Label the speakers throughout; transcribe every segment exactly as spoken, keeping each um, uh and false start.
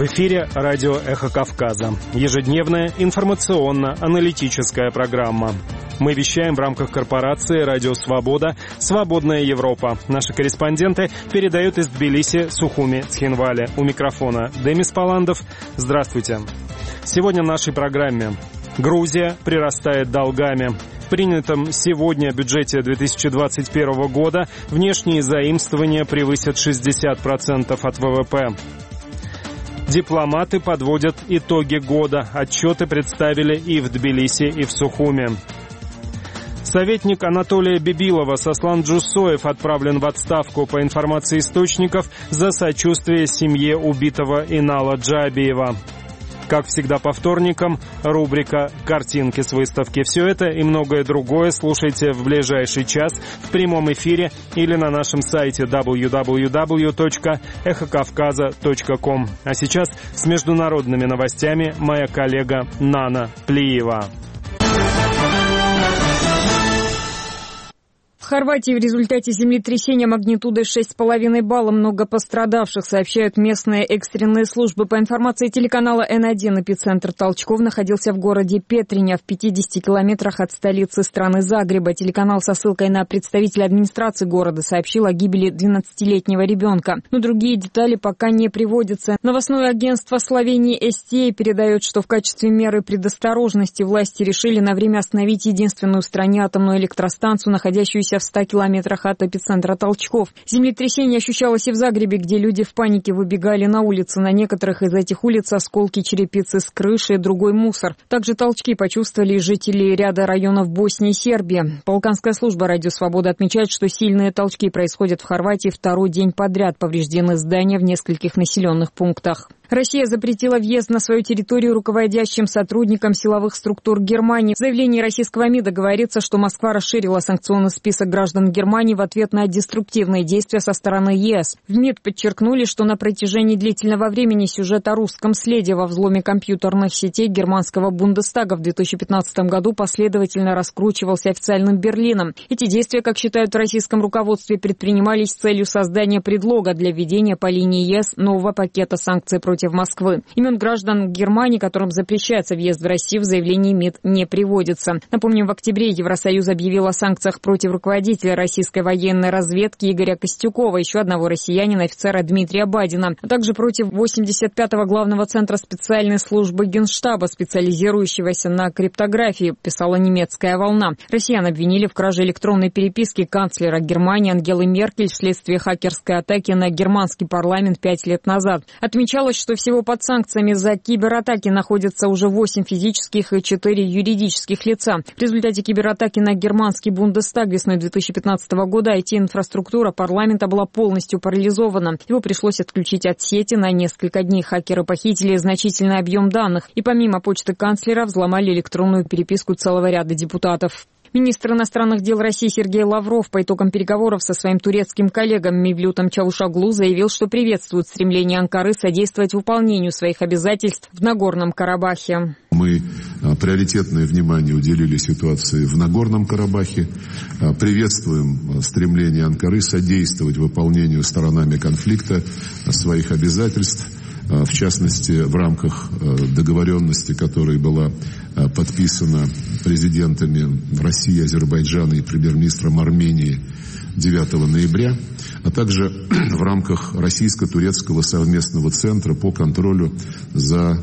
Speaker 1: В эфире радио «Эхо Кавказа». Ежедневная информационно-аналитическая программа. Мы вещаем в рамках корпорации «Радио Свобода», «Свободная Европа». Наши корреспонденты передают из Тбилиси, Сухуми, Цхинвали. У микрофона Демис Паландов. Здравствуйте. Сегодня в нашей программе. Грузия прирастает долгами. В принятом сегодня бюджете две тысячи двадцать первого года внешние заимствования превысят шестьдесят процентов от ВВП. Дипломаты подводят итоги года. Отчеты представили и в Тбилиси, и в Сухуми. Советник Анатолия Бибилова Сослан Джусоев отправлен в отставку, по информации источников, за сочувствие семье убитого Инала Джабиева. Как всегда по вторникам, рубрика «Картинки с выставки». Все это и многое другое слушайте в ближайший час в прямом эфире или на нашем сайте дабл ю дабл ю дабл ю точка эхо кавказа точка ком. А сейчас с международными новостями моя коллега Нана Плиева.
Speaker 2: В Хорватии в результате землетрясения магнитудой шесть с половиной балла много пострадавших, сообщают местные экстренные службы. По информации телеканала эн один, эпицентр толчков находился в городе Петриня, в пятидесяти километрах от столицы страны Загреба. Телеканал со ссылкой на представителя администрации города сообщил о гибели двенадцатилетнего ребенка. Но другие детали пока не приводятся. Новостное агентство Словении эс ти эй передает, что в качестве меры предосторожности власти решили на время остановить единственную в стране атомную электростанцию, находящуюся в ста километрах от эпицентра толчков. Землетрясение ощущалось и в Загребе, где люди в панике выбегали на улицы. На некоторых из этих улиц осколки черепицы с крыши и другой мусор. Также толчки почувствовали и жители ряда районов Боснии и Сербии. Балканская служба «Радио Свобода» отмечает, что сильные толчки происходят в Хорватии второй день подряд. Повреждены здания в нескольких населенных пунктах. Россия запретила въезд на свою территорию руководящим сотрудникам силовых структур Германии. В заявлении российского МИДа говорится, что Москва расширила санкционный список граждан Германии в ответ на деструктивные действия со стороны ЕС. В МИД подчеркнули, что на протяжении длительного времени сюжет о русском следе во взломе компьютерных сетей германского Бундестага в две тысячи пятнадцатом году последовательно раскручивался официальным Берлином. Эти действия, как считают в российском руководстве, предпринимались с целью создания предлога для введения по линии ЕС нового пакета санкций против Москвы. Имен граждан Германии, которым запрещается въезд в Россию, в заявлении МИД не приводится. Напомним, в октябре Евросоюз объявил о санкциях против руководителя российской военной разведки Игоря Костюкова, еще одного россиянина, офицера Дмитрия Бадина, а также против восемьдесят пятого главного центра специальной службы Генштаба, специализирующегося на криптографии, писала немецкая «Волна». Россиян обвинили в краже электронной переписки канцлера Германии Ангелы Меркель вследствие хакерской атаки на германский парламент пять лет назад. Отмечалось, что всего под санкциями за кибератаки находятся уже восемь физических и четыре юридических лица. В результате кибератаки на германский Бундестаг весной две тысячи пятнадцатого года ай ти-инфраструктура парламента была полностью парализована. Его пришлось отключить от сети на несколько дней. Хакеры похитили значительный объем данных и помимо почты канцлера взломали электронную переписку целого ряда депутатов. Министр иностранных дел России Сергей Лавров по итогам переговоров со своим турецким коллегом Мевлютом Чавушоглу заявил, что приветствует стремление Анкары содействовать выполнению своих обязательств в Нагорном Карабахе.
Speaker 3: Мы приоритетное внимание уделили ситуации в Нагорном Карабахе. Приветствуем стремление Анкары содействовать выполнению сторонами конфликта своих обязательств. В частности, в рамках договоренности, которая была подписана президентами России, Азербайджана и премьер-министром Армении девятого ноября, а также в рамках российско-турецкого совместного центра по контролю за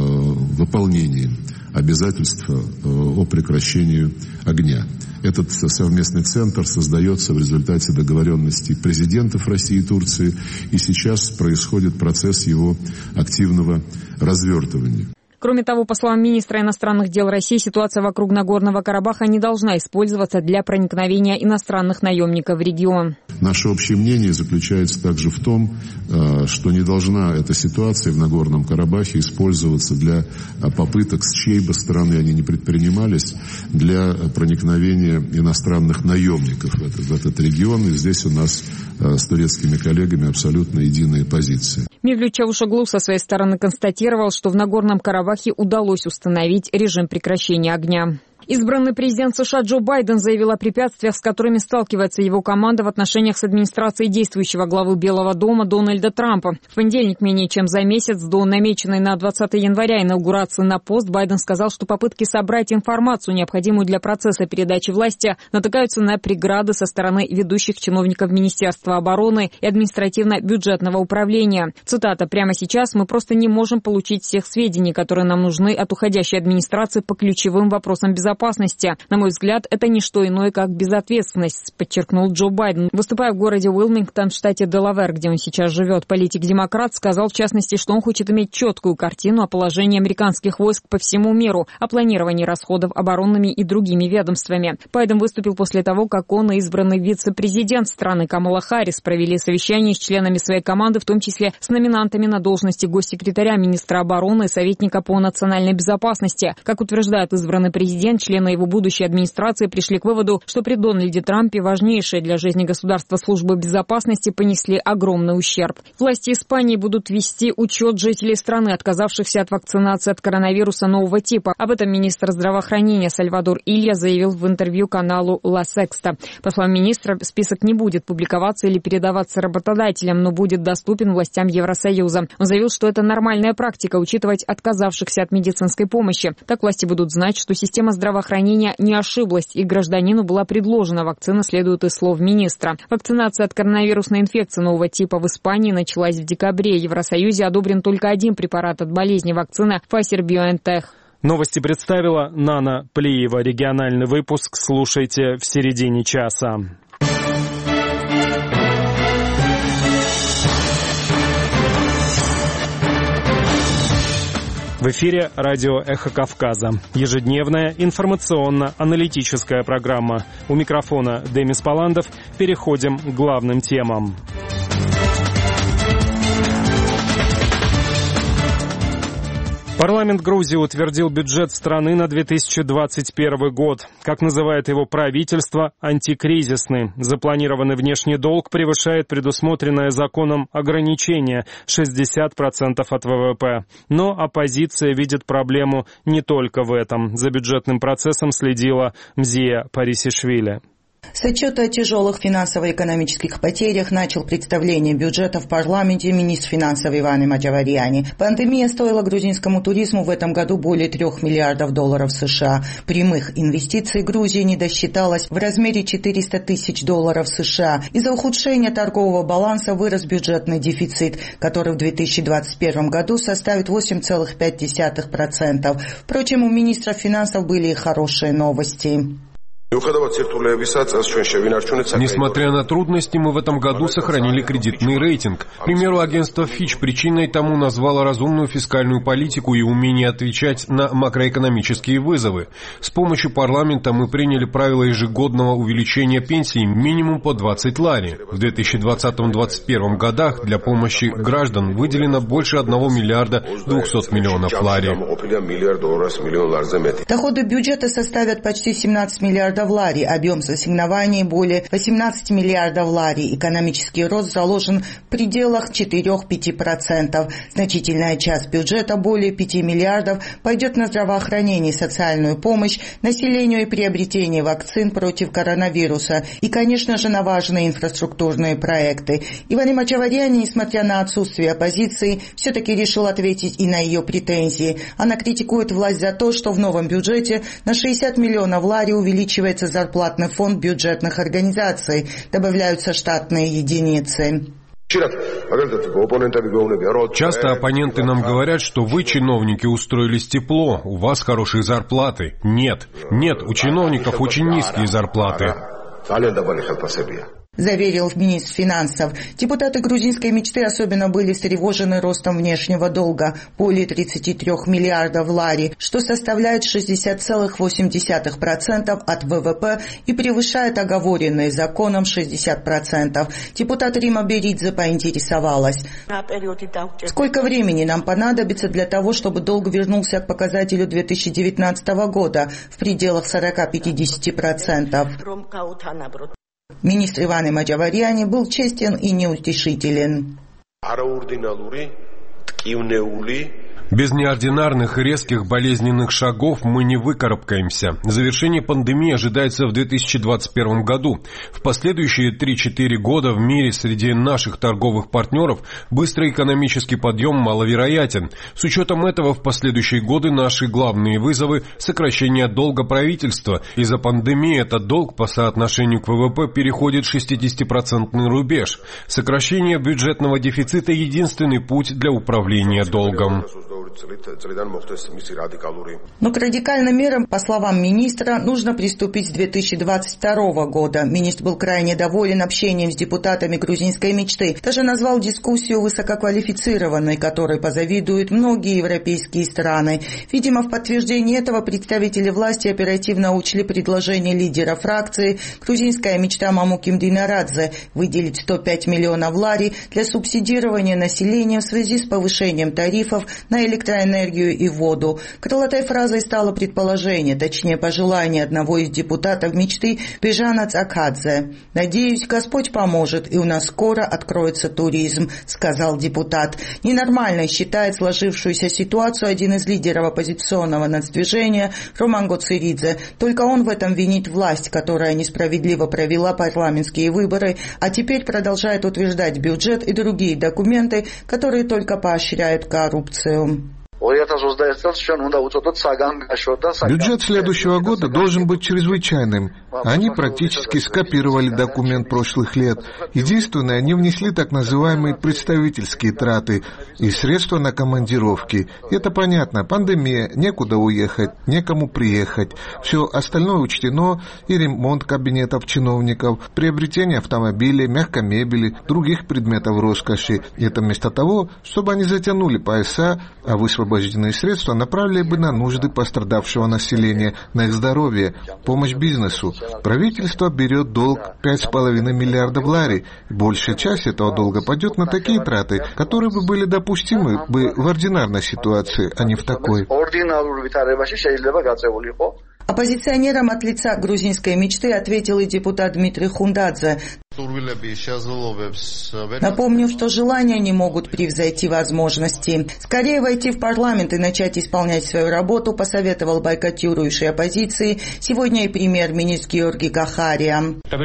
Speaker 3: выполнением обязательств о прекращении огня. Этот совместный центр создается в результате договоренности президентов России и Турции, и сейчас происходит процесс его активного развертывания.
Speaker 2: Кроме того, по словам министра иностранных дел России, ситуация вокруг Нагорного Карабаха не должна использоваться для проникновения иностранных наемников в регион.
Speaker 3: Наше общее мнение заключается также в том, что не должна эта ситуация в Нагорном Карабахе использоваться для попыток, с чьей бы стороны они ни предпринимались, для проникновения иностранных наемников в этот, в этот регион. И здесь у нас с турецкими коллегами абсолютно единая позиция.
Speaker 2: Мевлют Чавушоглу со своей стороны констатировал, что в Нагорном Карабахе удалось установить режим прекращения огня. Избранный президент США Джо Байден заявил о препятствиях, с которыми сталкивается его команда в отношениях с администрацией действующего главы Белого дома Дональда Трампа. В понедельник, менее чем за месяц до намеченной на двадцатое января инаугурации на пост, Байден сказал, что попытки собрать информацию, необходимую для процесса передачи власти, натыкаются на преграды со стороны ведущих чиновников Министерства обороны и административно-бюджетного управления. Цитата: «Прямо сейчас мы просто не можем получить всех сведений, которые нам нужны от уходящей администрации по ключевым вопросам безопасности. Безопасности. На мой взгляд, это не что иное, как безответственность», подчеркнул Джо Байден. Выступая в городе Уилмингтон, в штате Делавэр, где он сейчас живет, политик-демократ сказал, в частности, что он хочет иметь четкую картину о положении американских войск по всему миру, о планировании расходов оборонными и другими ведомствами. Байден выступил после того, как он и избранный вице-президент страны Камала Харрис провели совещание с членами своей команды, в том числе с номинантами на должности госсекретаря, министра обороны и советника по национальной безопасности. Как утверждает избранный президент, члены его будущей администрации пришли к выводу, что при Дональде Трампе важнейшие для жизни государства службы безопасности понесли огромный ущерб. Власти Испании будут вести учет жителей страны, отказавшихся от вакцинации от коронавируса нового типа. Об этом министр здравоохранения Сальвадор Илья заявил в интервью каналу Ла Секста. По словам министра, список не будет публиковаться или передаваться работодателям, но будет доступен властям Евросоюза. Он заявил, что это нормальная практика учитывать отказавшихся от медицинской помощи. Так власти будут знать, что система здравоохранения Здравоохранения не ошиблась, и гражданину была предложена вакцина, следует из слов министра. Вакцинация от коронавирусной инфекции нового типа в Испании началась в декабре. В Евросоюзе одобрен только один препарат от болезни — вакцина Pfizer-BioNTech.
Speaker 1: Новости представила Нана Плиева. Региональный выпуск слушайте в середине часа. В эфире радио «Эхо Кавказа». Ежедневная информационно-аналитическая программа. У микрофона Демис Паландов. Переходим к главным темам. Парламент Грузии утвердил бюджет страны на две тысячи двадцать первый год. Как называет его правительство, антикризисный. Запланированный внешний долг превышает предусмотренное законом ограничение – шестьдесят процентов от ВВП. Но оппозиция видит проблему не только в этом. За бюджетным процессом следила Мзия Парисишвили.
Speaker 4: С отчета о тяжелых финансово-экономических потерях начал представление бюджета в парламенте министр финансов Иван Маджаварьяни. Пандемия стоила грузинскому туризму в этом году более трех миллиардов долларов США. Прямых инвестиций Грузии не досчиталось в размере четыреста тысяч долларов США. Из-за ухудшения торгового баланса вырос бюджетный дефицит, который в две тысячи двадцать первом году составит восемь целых пять десятых процента. Впрочем, у министра финансов были и хорошие новости.
Speaker 5: Несмотря на трудности, мы в этом году сохранили кредитный рейтинг. К примеру, агентство Fitch причиной тому назвало разумную фискальную политику и умение отвечать на макроэкономические вызовы. С помощью парламента мы приняли правила ежегодного увеличения пенсий минимум по двадцать лари. В две тысячи двадцатом — две тысячи двадцать первом годах для помощи граждан выделено больше одного миллиарда двухсот миллионов лари.
Speaker 4: Доходы бюджета составят почти семнадцать миллиардов лари, объем ассигнований более восемнадцати миллиардов лари. Экономический рост заложен в пределах четыре-пять процентов. Значительная часть бюджета, более пяти миллиардов, пойдет на здравоохранение и социальную помощь, населению и приобретение вакцин против коронавируса и, конечно же, на важные инфраструктурные проекты. Иван Маджаварьяни, несмотря на отсутствие оппозиции, все-таки решил ответить и на ее претензии. Она критикует власть за то, что в новом бюджете на шестьдесят миллионов лари увеличивается зарплатный фонд бюджетных организаций, добавляются штатные единицы.
Speaker 5: Часто оппоненты нам говорят, что вы, чиновники, устроились тепло, у вас хорошие зарплаты. Нет, нет, у чиновников очень низкие зарплаты.
Speaker 4: Заверил министр финансов. Депутаты грузинской мечты особенно были встревожены ростом внешнего долга более тридцати трёх миллиардов лари, что составляет шестьдесят целых восемь десятых процента от ВВП и превышает оговоренные законом шестьдесят процентов. Депутат Рима Беридзе поинтересовалась: сколько времени нам понадобится для того, чтобы долг вернулся к показателю две тысячи девятнадцатого года в пределах сорок-пятьдесят процентов? Министр Иван Маджаварьяни был честен и неутешителен.
Speaker 5: Без неординарных и резких болезненных шагов мы не выкарабкаемся. Завершение пандемии ожидается в две тысячи двадцать первом году. В последующие три-четыре года в мире среди наших торговых партнеров быстрый экономический подъем маловероятен. С учетом этого в последующие годы наши главные вызовы – сокращение долга правительства. Из-за пандемии этот долг по соотношению к ВВП переходит шестидесятипроцентный рубеж. Сокращение бюджетного дефицита – единственный путь для управления долгом.
Speaker 4: Но к радикальным мерам, по словам министра, нужно приступить с две тысячи двадцать второго года. Министр был крайне доволен общением с депутатами грузинской мечты. Даже назвал дискуссию высококвалифицированной, которой позавидуют многие европейские страны. Видимо, в подтверждение этого представители власти оперативно учли предложение лидера фракции «Грузинская мечта» Мамуки Мдинарадзе выделить сто пять миллионов лари для субсидирования населения в связи с повышением тарифов на электроэнергию. электроэнергию и воду. Крылатой фразой стало предположение, точнее пожелание одного из депутатов мечты Бежана Цакадзе. «Надеюсь, Господь поможет, и у нас скоро откроется туризм», — сказал депутат. Ненормальной считает сложившуюся ситуацию один из лидеров оппозиционного нацдвижения Роман Гоциридзе. Только он в этом винит власть, которая несправедливо провела парламентские выборы, а теперь продолжает утверждать бюджет и другие документы, которые только поощряют коррупцию.
Speaker 6: Бюджет следующего года должен быть чрезвычайным. Они практически скопировали документ прошлых лет. Единственное, они внесли так называемые представительские траты и средства на командировки. Это понятно. Пандемия, некуда уехать, некому приехать. Все остальное учтено: и ремонт кабинетов чиновников, приобретение автомобилей, мягкой мебели, других предметов роскоши. И это вместо того, чтобы они затянули пояса, а высвободили освобожденные средства направили бы на нужды пострадавшего населения, на их здоровье, помощь бизнесу. Правительство берет долг пять с половиной миллиардов лари. Большая часть этого долга пойдет на такие траты, которые бы были допустимы бы в ординарной ситуации, а не в такой.
Speaker 4: Оппозиционерам от лица грузинской мечты ответил и депутат Дмитрий Хундадзе. Напомню, что желания не могут превзойти возможности. Скорее войти в парламент и начать исполнять свою работу посоветовал бойкотирующей оппозиции сегодня и премьер-министр Георгий Кахария.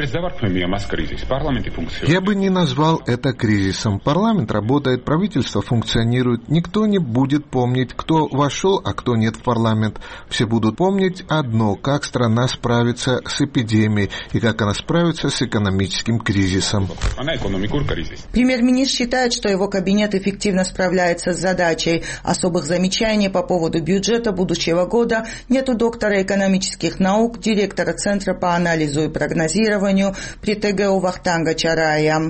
Speaker 6: Я бы не назвал это кризисом. Парламент работает, правительство функционирует. Никто не будет помнить, кто вошел, а кто нет в парламент. Все будут помнить одно: как страна справится с эпидемией и как она справится с экономическим кризисом.
Speaker 4: Премьер-министр считает, что его кабинет эффективно справляется с задачей. Особых замечаний по поводу бюджета будущего года нет у доктора экономических наук, директора Центра по анализу и прогнозированию при ТГУ Вахтанга Чарая.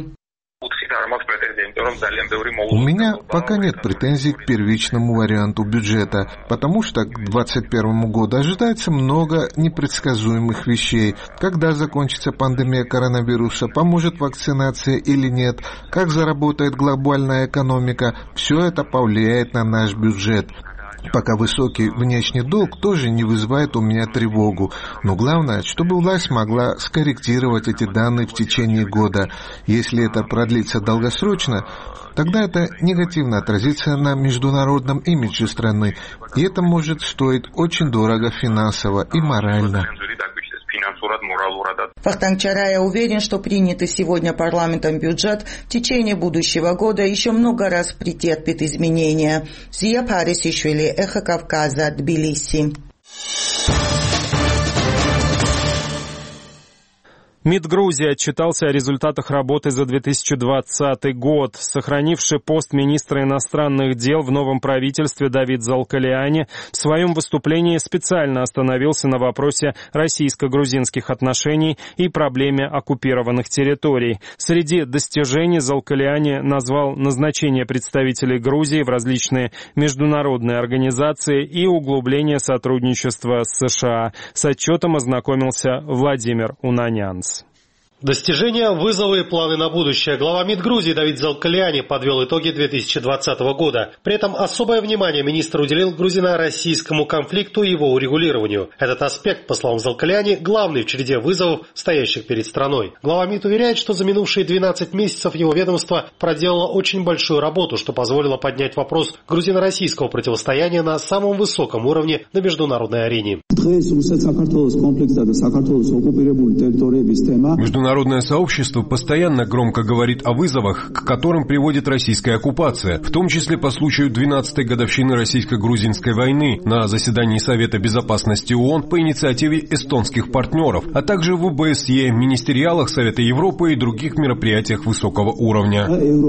Speaker 6: У меня пока нет претензий к первичному варианту бюджета, потому что к двадцать первому году ожидается много непредсказуемых вещей. Когда закончится пандемия коронавируса, поможет вакцинация или нет, как заработает глобальная экономика, все это повлияет на наш бюджет. Пока высокий внешний долг тоже не вызывает у меня тревогу. Но главное, чтобы власть могла скорректировать эти данные в течение года. Если это продлится долгосрочно, тогда это негативно отразится на международном имидже страны. И это может стоить очень дорого финансово и морально.
Speaker 4: Вахтанг Чарая уверен, что принятый сегодня парламентом бюджет в течение будущего года еще много раз претерпит изменения. Зия Парисишвили, Эхо Кавказа, Тбилиси.
Speaker 1: МИД Грузии отчитался о результатах работы за две тысячи двадцатый год. Сохранивший пост министра иностранных дел в новом правительстве Давид Залкалиани в своем выступлении специально остановился на вопросе российско-грузинских отношений и проблеме оккупированных территорий. Среди достижений Залкалиани назвал назначение представителей Грузии в различные международные организации и углубление сотрудничества с США. С отчетом ознакомился Владимир Унанянц.
Speaker 7: Достижения, вызовы и планы на будущее. Глава МИД Грузии Давид Залкаляни подвел итоги две тысячи двадцатого года. При этом особое внимание министр уделил грузино-российскому конфликту и его урегулированию. Этот аспект, по словам Залкаляни, главный в череде вызовов, стоящих перед страной. Глава МИД уверяет, что за минувшие двенадцать месяцев его ведомство проделало очень большую работу, что позволило поднять вопрос грузино-российского противостояния на самом высоком уровне на международной арене.
Speaker 5: Международное сообщество постоянно громко говорит о вызовах, к которым приводит российская оккупация, в том числе по случаю двенадцатой годовщины российско-грузинской войны на заседании Совета безопасности ООН по инициативе эстонских партнеров, а также в ОБСЕ, министериалах Совета Европы и других мероприятиях высокого уровня.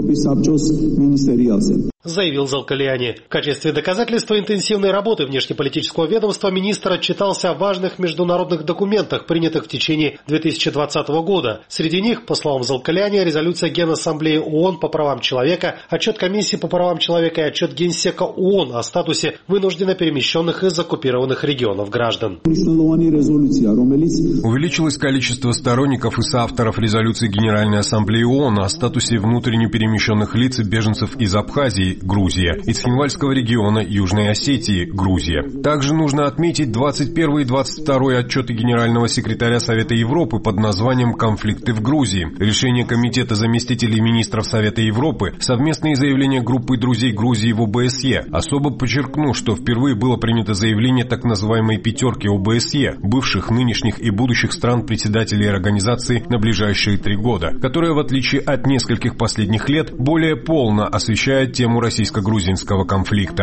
Speaker 7: Заявил Залкаляни. В качестве доказательства интенсивной работы внешнеполитического ведомства министр отчитался о важных международных документах, принятых в течение две тысячи двадцатого года. Среди них, по словам Залкаляни, резолюция Генассамблеи ООН по правам человека, отчет Комиссии по правам человека и отчет Генсека ООН о статусе вынужденно перемещенных из оккупированных регионов граждан.
Speaker 5: Увеличилось количество сторонников и соавторов резолюции Генеральной Ассамблеи ООН о статусе внутренне перемещенных лиц и беженцев из Абхазии, Грузия, и Цхинвальского региона Южной Осетии, Грузия. Также нужно отметить двадцать первый и двадцать второй отчеты Генерального секретаря Совета Европы под названием «Конфликты в Грузии», решение Комитета заместителей министров Совета Европы, совместные заявления группы друзей Грузии в ОБСЕ. Особо подчеркну, что впервые было принято заявление так называемой «пятерки ОБСЕ», бывших, нынешних и будущих стран-председателей организации на ближайшие три года, которая, в отличие от нескольких последних лет, более полно освещает тему российско-грузинского конфликта.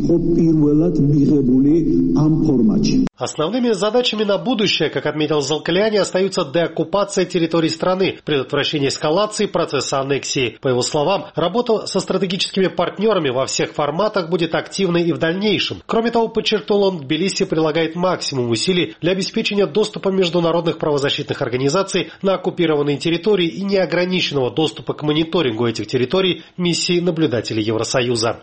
Speaker 7: Основными задачами на будущее, как отметил Залкаляни, остаются деоккупация территорий страны, предотвращение эскалации процесса аннексии. По его словам, работа со стратегическими партнерами во всех форматах будет активной и в дальнейшем. Кроме того, подчеркнул он, Тбилиси прилагает максимум усилий для обеспечения доступа международных правозащитных организаций на оккупированные территории и неограниченного доступа к мониторингу этих территорий миссии наблюдателей Евросоюза.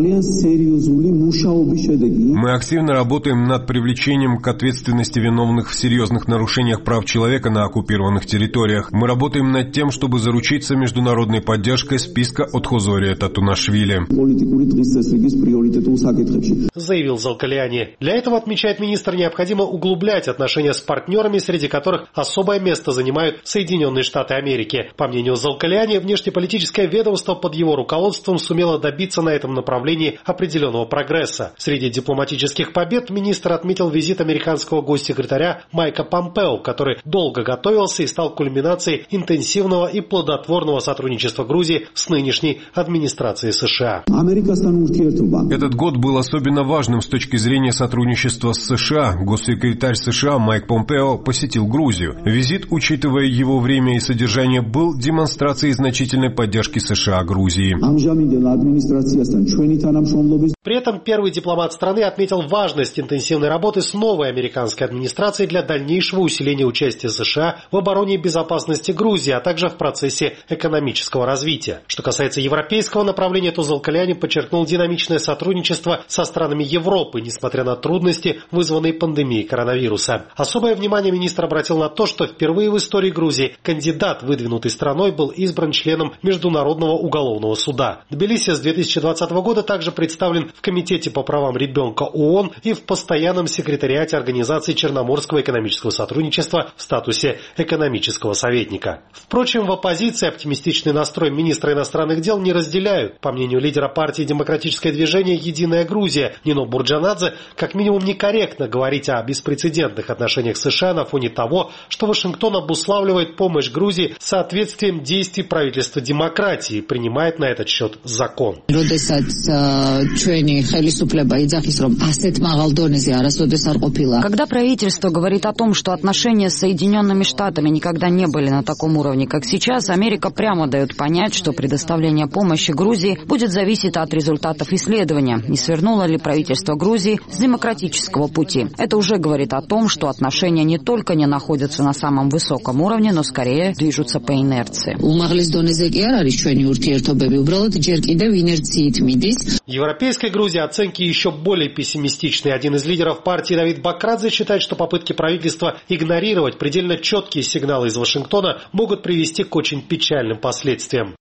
Speaker 5: Мы активно работаем над привлечением к ответственности виновных в серьезных нарушениях прав человека на оккупированных территориях. Мы работаем над тем, чтобы заручиться международной поддержкой списка Отхозория Татунашвили.
Speaker 7: Заявил Залкаляни. Для этого, отмечает министр, необходимо углублять отношения с партнерами, среди которых особое место занимают Соединенные Штаты Америки. По мнению Залкаляни, внешнеполитическое ведомство под его руководством сумело добиться на этом направлении определенного прогресса. Среди дипломатических побед министр отметил визит американского госсекретаря Майка Помпео, который долго готовился и стал кульминацией интенсивного и плодотворного сотрудничества Грузии с нынешней администрацией США.
Speaker 5: Этот год был особенно важным с точки зрения сотрудничества с США. Госсекретарь США Майк Помпео посетил Грузию. Визит, учитывая его время и содержание, был демонстрацией значительной поддержки США Грузии.
Speaker 7: При этом первый дипломат страны отметил важность интенсивной работы с новой американской администрацией для дальнейшего усиления участия США в обороне и безопасности Грузии, а также в процессе экономического развития. Что касается европейского направления, то Залкаляни подчеркнул динамичное сотрудничество со странами Европы, несмотря на трудности, вызванные пандемией коронавируса. Особое внимание министр обратил на то, что впервые в истории Грузии кандидат, выдвинутый страной, был избран членом Международного уголовного суда. Тбилиси с две тысячи двадцатого года также представлен в Комитете по правам ребенка ООН и в постоянном секретариате Организации Черноморского экономического сотрудничества в статусе экономического советника. Впрочем, в оппозиции оптимистичный настрой министра иностранных дел не разделяют. По мнению лидера партии «Демократическое движение «Единая Грузия» Нино Бурджанадзе, как минимум некорректно говорить о беспрецедентных отношениях США на фоне того, что Вашингтон обуславливает помощь Грузии соответствием действий правительства демократии и принимает на этот счет закон.
Speaker 8: Когда правительство говорит о том, что отношения с Соединенными Штатами никогда не были на таком уровне, как сейчас, Америка прямо дает понять, что предоставление помощи Грузии будет зависеть от результатов исследования, не свернуло ли правительство Грузии с демократического пути. Это уже говорит о том, что отношения не только не находятся на самом высоком уровне, но скорее движутся по инерции.
Speaker 7: Европейской Грузии оценки еще более пессимистичные. Один из лидеров партии Давид Бакрадзе считает, что попытки правительства игнорировать предельно четкие сигналы из Вашингтона могут привести к очень печальным последствиям.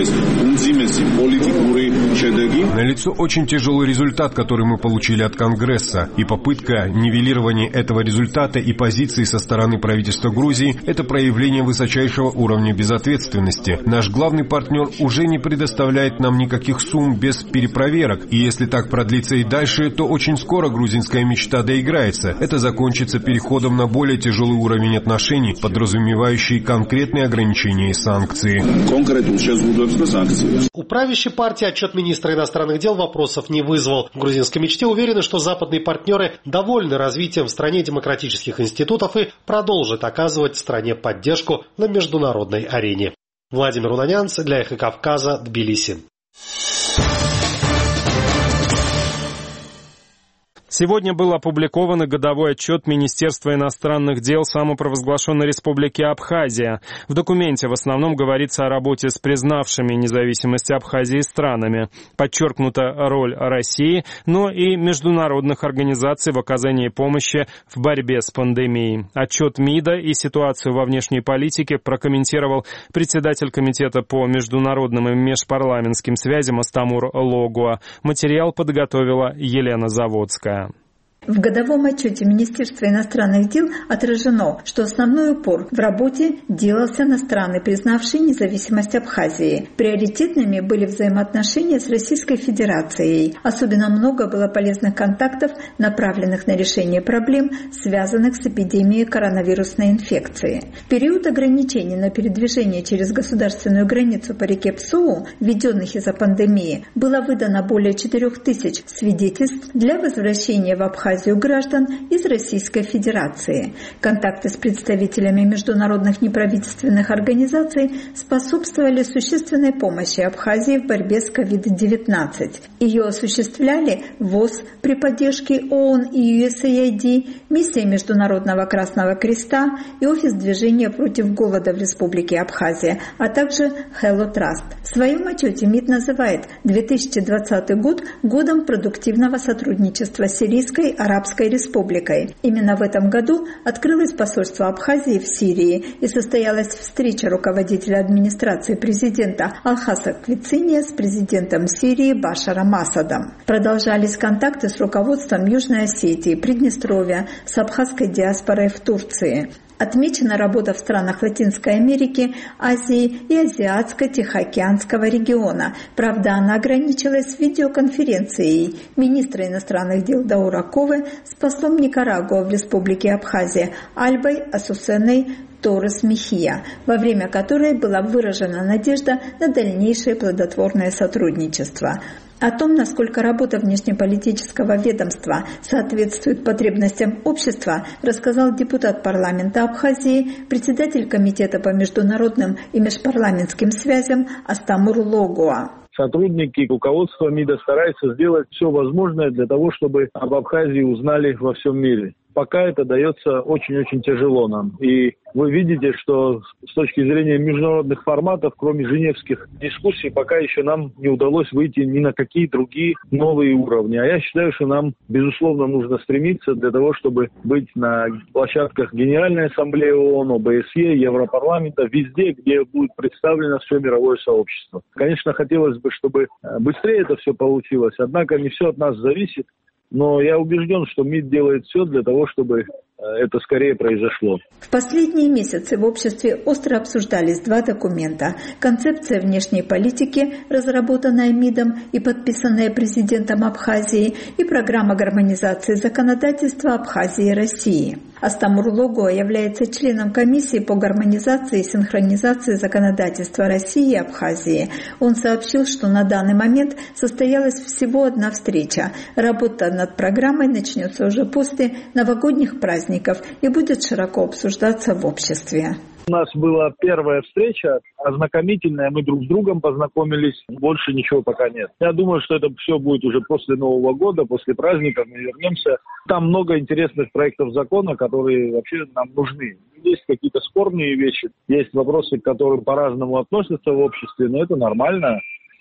Speaker 5: Налицо очень тяжелый результат, который мы получили от Конгресса, и попытка нивелирования этого результата и позиции со стороны правительства Грузии – это проявление высочайшего уровня безответственности. Наш главный партнер уже не предоставляет нам никаких сумм без перепроверок, и если так продлится и дальше, то очень скоро грузинская мечта доиграется. Это закончится переходом на более тяжелый уровень отношений, подразумевающий конкретные ограничения и санкции.
Speaker 7: У правящей партии отчет министра иностранных дел вопросов не вызвал. В грузинской мечте уверены, что западные партнеры довольны развитием в стране демократических институтов и продолжат оказывать стране поддержку на международной арене. Владимир Унанянц для Эхо Кавказа, Тбилиси.
Speaker 1: Сегодня был опубликован годовой отчет Министерства иностранных дел самопровозглашенной Республики Абхазия. В документе в основном говорится о работе с признавшими независимость Абхазии странами. Подчеркнута роль России, но и международных организаций в оказании помощи в борьбе с пандемией. Отчет МИДа и ситуацию во внешней политике прокомментировал председатель Комитета по международным и межпарламентским связям Астамур Логуа. Материал подготовила Елена Заводская.
Speaker 9: В годовом отчете Министерства иностранных дел отражено, что основной упор в работе делался на страны, признавшие независимость Абхазии. Приоритетными были взаимоотношения с Российской Федерацией. Особенно много было полезных контактов, направленных на решение проблем, связанных с эпидемией коронавирусной инфекции. В период ограничений на передвижение через государственную границу по реке Псоу, введенных из-за пандемии, было выдано более четырех тысяч свидетельств для возвращения в Абхазию граждан из Российской Федерации. Контакты с представителями международных неправительственных организаций способствовали существенной помощи Абхазии в борьбе с ковид девятнадцать. Ее осуществляли ВОЗ при поддержке ООН и ю эс эй ай ди, миссия Международного Красного Креста и Офис движения против голода в Республике Абхазия, а также Hello Trust. В своем отчете МИД называет две тысячи двадцатый год годом продуктивного сотрудничества с Сирийской Арабской Республикой. Именно в этом году открылось посольство Абхазии в Сирии и состоялась встреча руководителя администрации президента Алхаса Квициния с президентом Сирии Башаром Асадом. Продолжались контакты с руководством Южной Осетии, Приднестровья, с абхазской диаспорой в Турции. Отмечена работа в странах Латинской Америки, Азии и Азиатско-Тихоокеанского региона. Правда, она ограничилась видеоконференцией министра иностранных дел Дауракова с послом Никарагуа в Республике Абхазия Альбой Асусеной Торрес Мехия, во время которой была выражена надежда на дальнейшее плодотворное сотрудничество. О том, насколько работа внешнеполитического ведомства соответствует потребностям общества, рассказал депутат парламента Абхазии, председатель Комитета по международным и межпарламентским связям Астамур Логуа.
Speaker 10: Сотрудники руководства МИДа стараются сделать все возможное для того, чтобы об Абхазии узнали во всем мире. Пока это дается очень-очень тяжело нам. И вы видите, что с точки зрения международных форматов, кроме женевских дискуссий, пока еще нам не удалось выйти ни на какие другие новые уровни. А я считаю, что нам, безусловно, нужно стремиться для того, чтобы быть на площадках Генеральной Ассамблеи ООН, о бэ эс е, Европарламента, везде, где будет представлено все мировое сообщество. Конечно, хотелось бы, чтобы быстрее это все получилось, однако не все от нас зависит. Но я убежден, что МИД делает все для того, чтобы это скорее произошло.
Speaker 9: В последние месяцы в обществе остро обсуждались два документа. Концепция внешней политики, разработанная МИДом и подписанная президентом Абхазии, и программа гармонизации законодательства Абхазии и России. Астамур Логуа является членом комиссии по гармонизации и синхронизации законодательства России и Абхазии. Он сообщил, что на данный момент состоялась всего одна встреча. Работа над программой начнется уже после новогодних праздников и будет широко обсуждаться в обществе.
Speaker 10: У нас была первая встреча, ознакомительная, мы друг с другом познакомились, больше ничего пока нет. Я думаю, что это все будет уже после Нового года, после праздников мы вернемся. Там много интересных проектов закона, которые вообще нам нужны. Есть какие-то спорные вещи, есть вопросы, к которым по-разному относятся в обществе, но это нормально.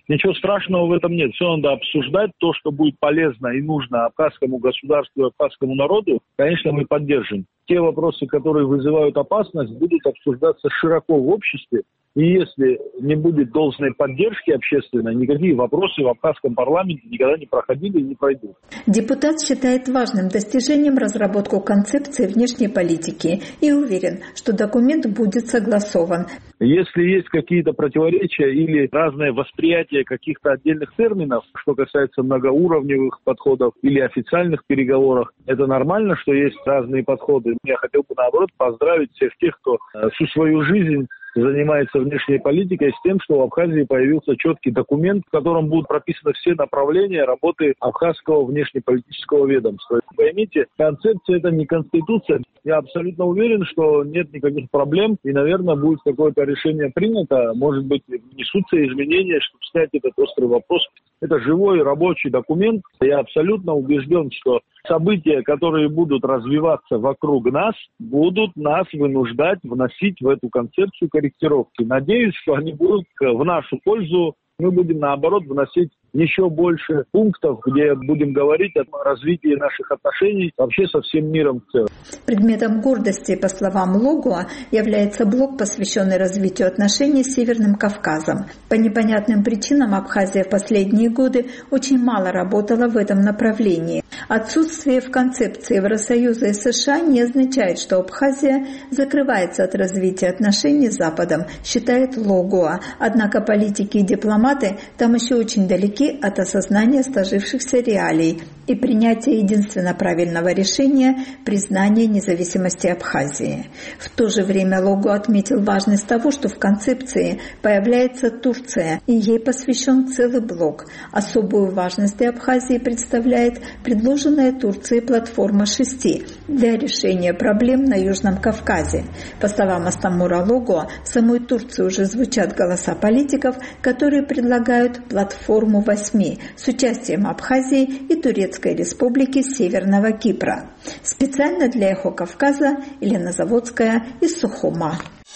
Speaker 10: Ничего страшного в этом нет. Все надо обсуждать. То, что будет полезно и нужно абхазскому государству и абхазскому народу, конечно, мы поддержим. Те вопросы, которые вызывают опасность, будут обсуждаться широко в обществе. И если не будет должной поддержки общественной, никакие вопросы в абхазском парламенте никогда не проходили и не пройдут.
Speaker 9: Депутат считает важным достижением разработку концепции внешней политики и уверен, что документ будет согласован.
Speaker 10: Если есть какие-то противоречия или разное восприятие каких-то отдельных терминов, что касается многоуровневых подходов или официальных переговоров, это нормально, что есть разные подходы. Я хотел бы, наоборот, поздравить всех тех, кто всю свою жизнь занимается внешней политикой, с тем, что в Абхазии появился четкий документ, в котором будут прописаны все направления работы абхазского внешнеполитического ведомства. Поймите, концепция — это не конституция. Я абсолютно уверен, что нет никаких проблем, и, наверное, будет какое-то решение принято. Может быть, внесутся изменения, чтобы снять этот острый вопрос. Это живой рабочий документ. Я абсолютно убежден, что события, которые будут развиваться вокруг нас, будут нас вынуждать вносить в эту концепцию корректировки. Надеюсь, что они будут в нашу пользу. Мы будем, наоборот, вносить еще больше пунктов, где будем говорить о развитии наших отношений вообще со всем миром в целом.
Speaker 9: Предметом гордости, по словам Логуа, является блок, посвященный развитию отношений с Северным Кавказом. По непонятным причинам Абхазия в последние годы очень мало работала в этом направлении. Отсутствие в концепции Евросоюза и США не означает, что Абхазия закрывается от развития отношений с Западом, считает Логуа. Однако политики и дипломаты там еще очень далеки от осознания сложившихся реалий и принятия единственно правильного решения – признания независимости Абхазии. В то же время Логуа отметил важность того, что в концепции появляется Турция, и ей посвящен целый блок. Особую важность для Абхазии представляет предложенная Турцией платформа шести для решения проблем на Южном Кавказе. По словам Астамура Логуа, в самой Турции уже звучат голоса политиков, которые предлагают платформу восьми с участием Абхазии и Турецкой Республики Северного Кипра. Специально для «Эхо Кавказа» Елена Заводская из Сухума.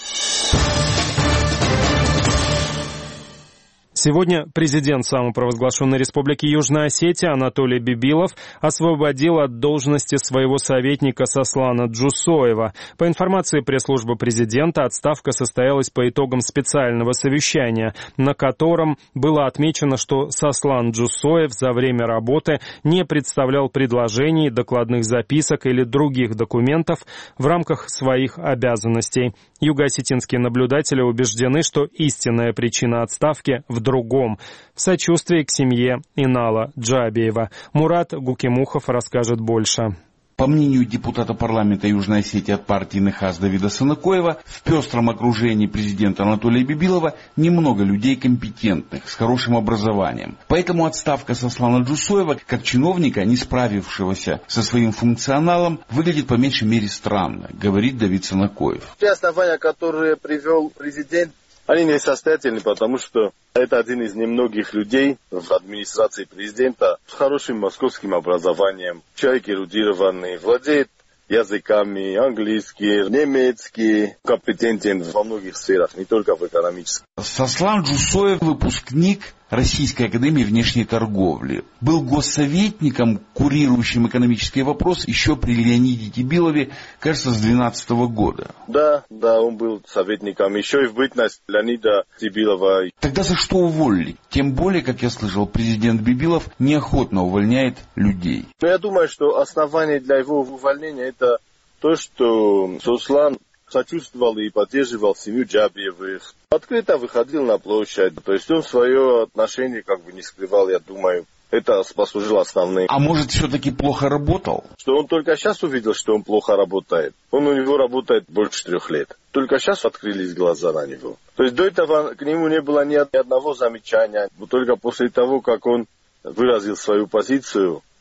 Speaker 1: Сегодня президент самопровозглашенной Республики Южная Осетия Анатолий Бибилов освободил от должности своего советника Сослана Джусоева. По информации пресс-службы президента, отставка состоялась по итогам специального совещания, на котором было отмечено, что Сослан Джусоев за время работы не представлял предложений, докладных записок или других документов в рамках своих обязанностей. Юго-осетинские наблюдатели убеждены, что истинная причина отставки в другом. В сочувствии к семье Инала Джабиева. Мурат Гукимухов расскажет больше.
Speaker 11: По мнению депутата парламента Южной Осетии от партии НХАС Давида Санакоева, в пестром окружении президента Анатолия Бибилова немного людей компетентных, с хорошим образованием. Поэтому отставка Сослана Джусоева, как чиновника, не справившегося со своим функционалом, выглядит по меньшей мере странно, говорит Давид Санакоев.
Speaker 12: Те основания, которые привел президент, они несостоятельны, потому что это один из немногих людей в администрации президента с хорошим московским образованием. Человек эрудированный, владеет языками, английский, немецкий, компетентен во многих сферах, не только в экономическом.
Speaker 11: Сослан Джусоев выпускник Российской академии внешней торговли. Был госсоветником, курирующим экономические вопросы еще при Леониде Тибилове, кажется, с две тысячи двенадцатого года.
Speaker 12: Да, да, он был советником еще и в бытность Леонида Тибилова.
Speaker 11: Тогда за что уволили? Тем более, как я слышал, президент Бибилов неохотно увольняет людей.
Speaker 12: Но я думаю, что основание для его увольнения это то, что Сослан сочувствовал и поддерживал семью Джабиевых. Открыто выходил на площадь. То есть он свое отношение как бы не скрывал, я думаю. Это послужило основным.
Speaker 11: А может, все-таки плохо работал?
Speaker 12: Что он только сейчас увидел, что он плохо работает. Он у него работает больше трех лет. Только сейчас открылись глаза на него. То есть до этого к нему не было ни одного замечания. Только после того, как он выразил свою позицию,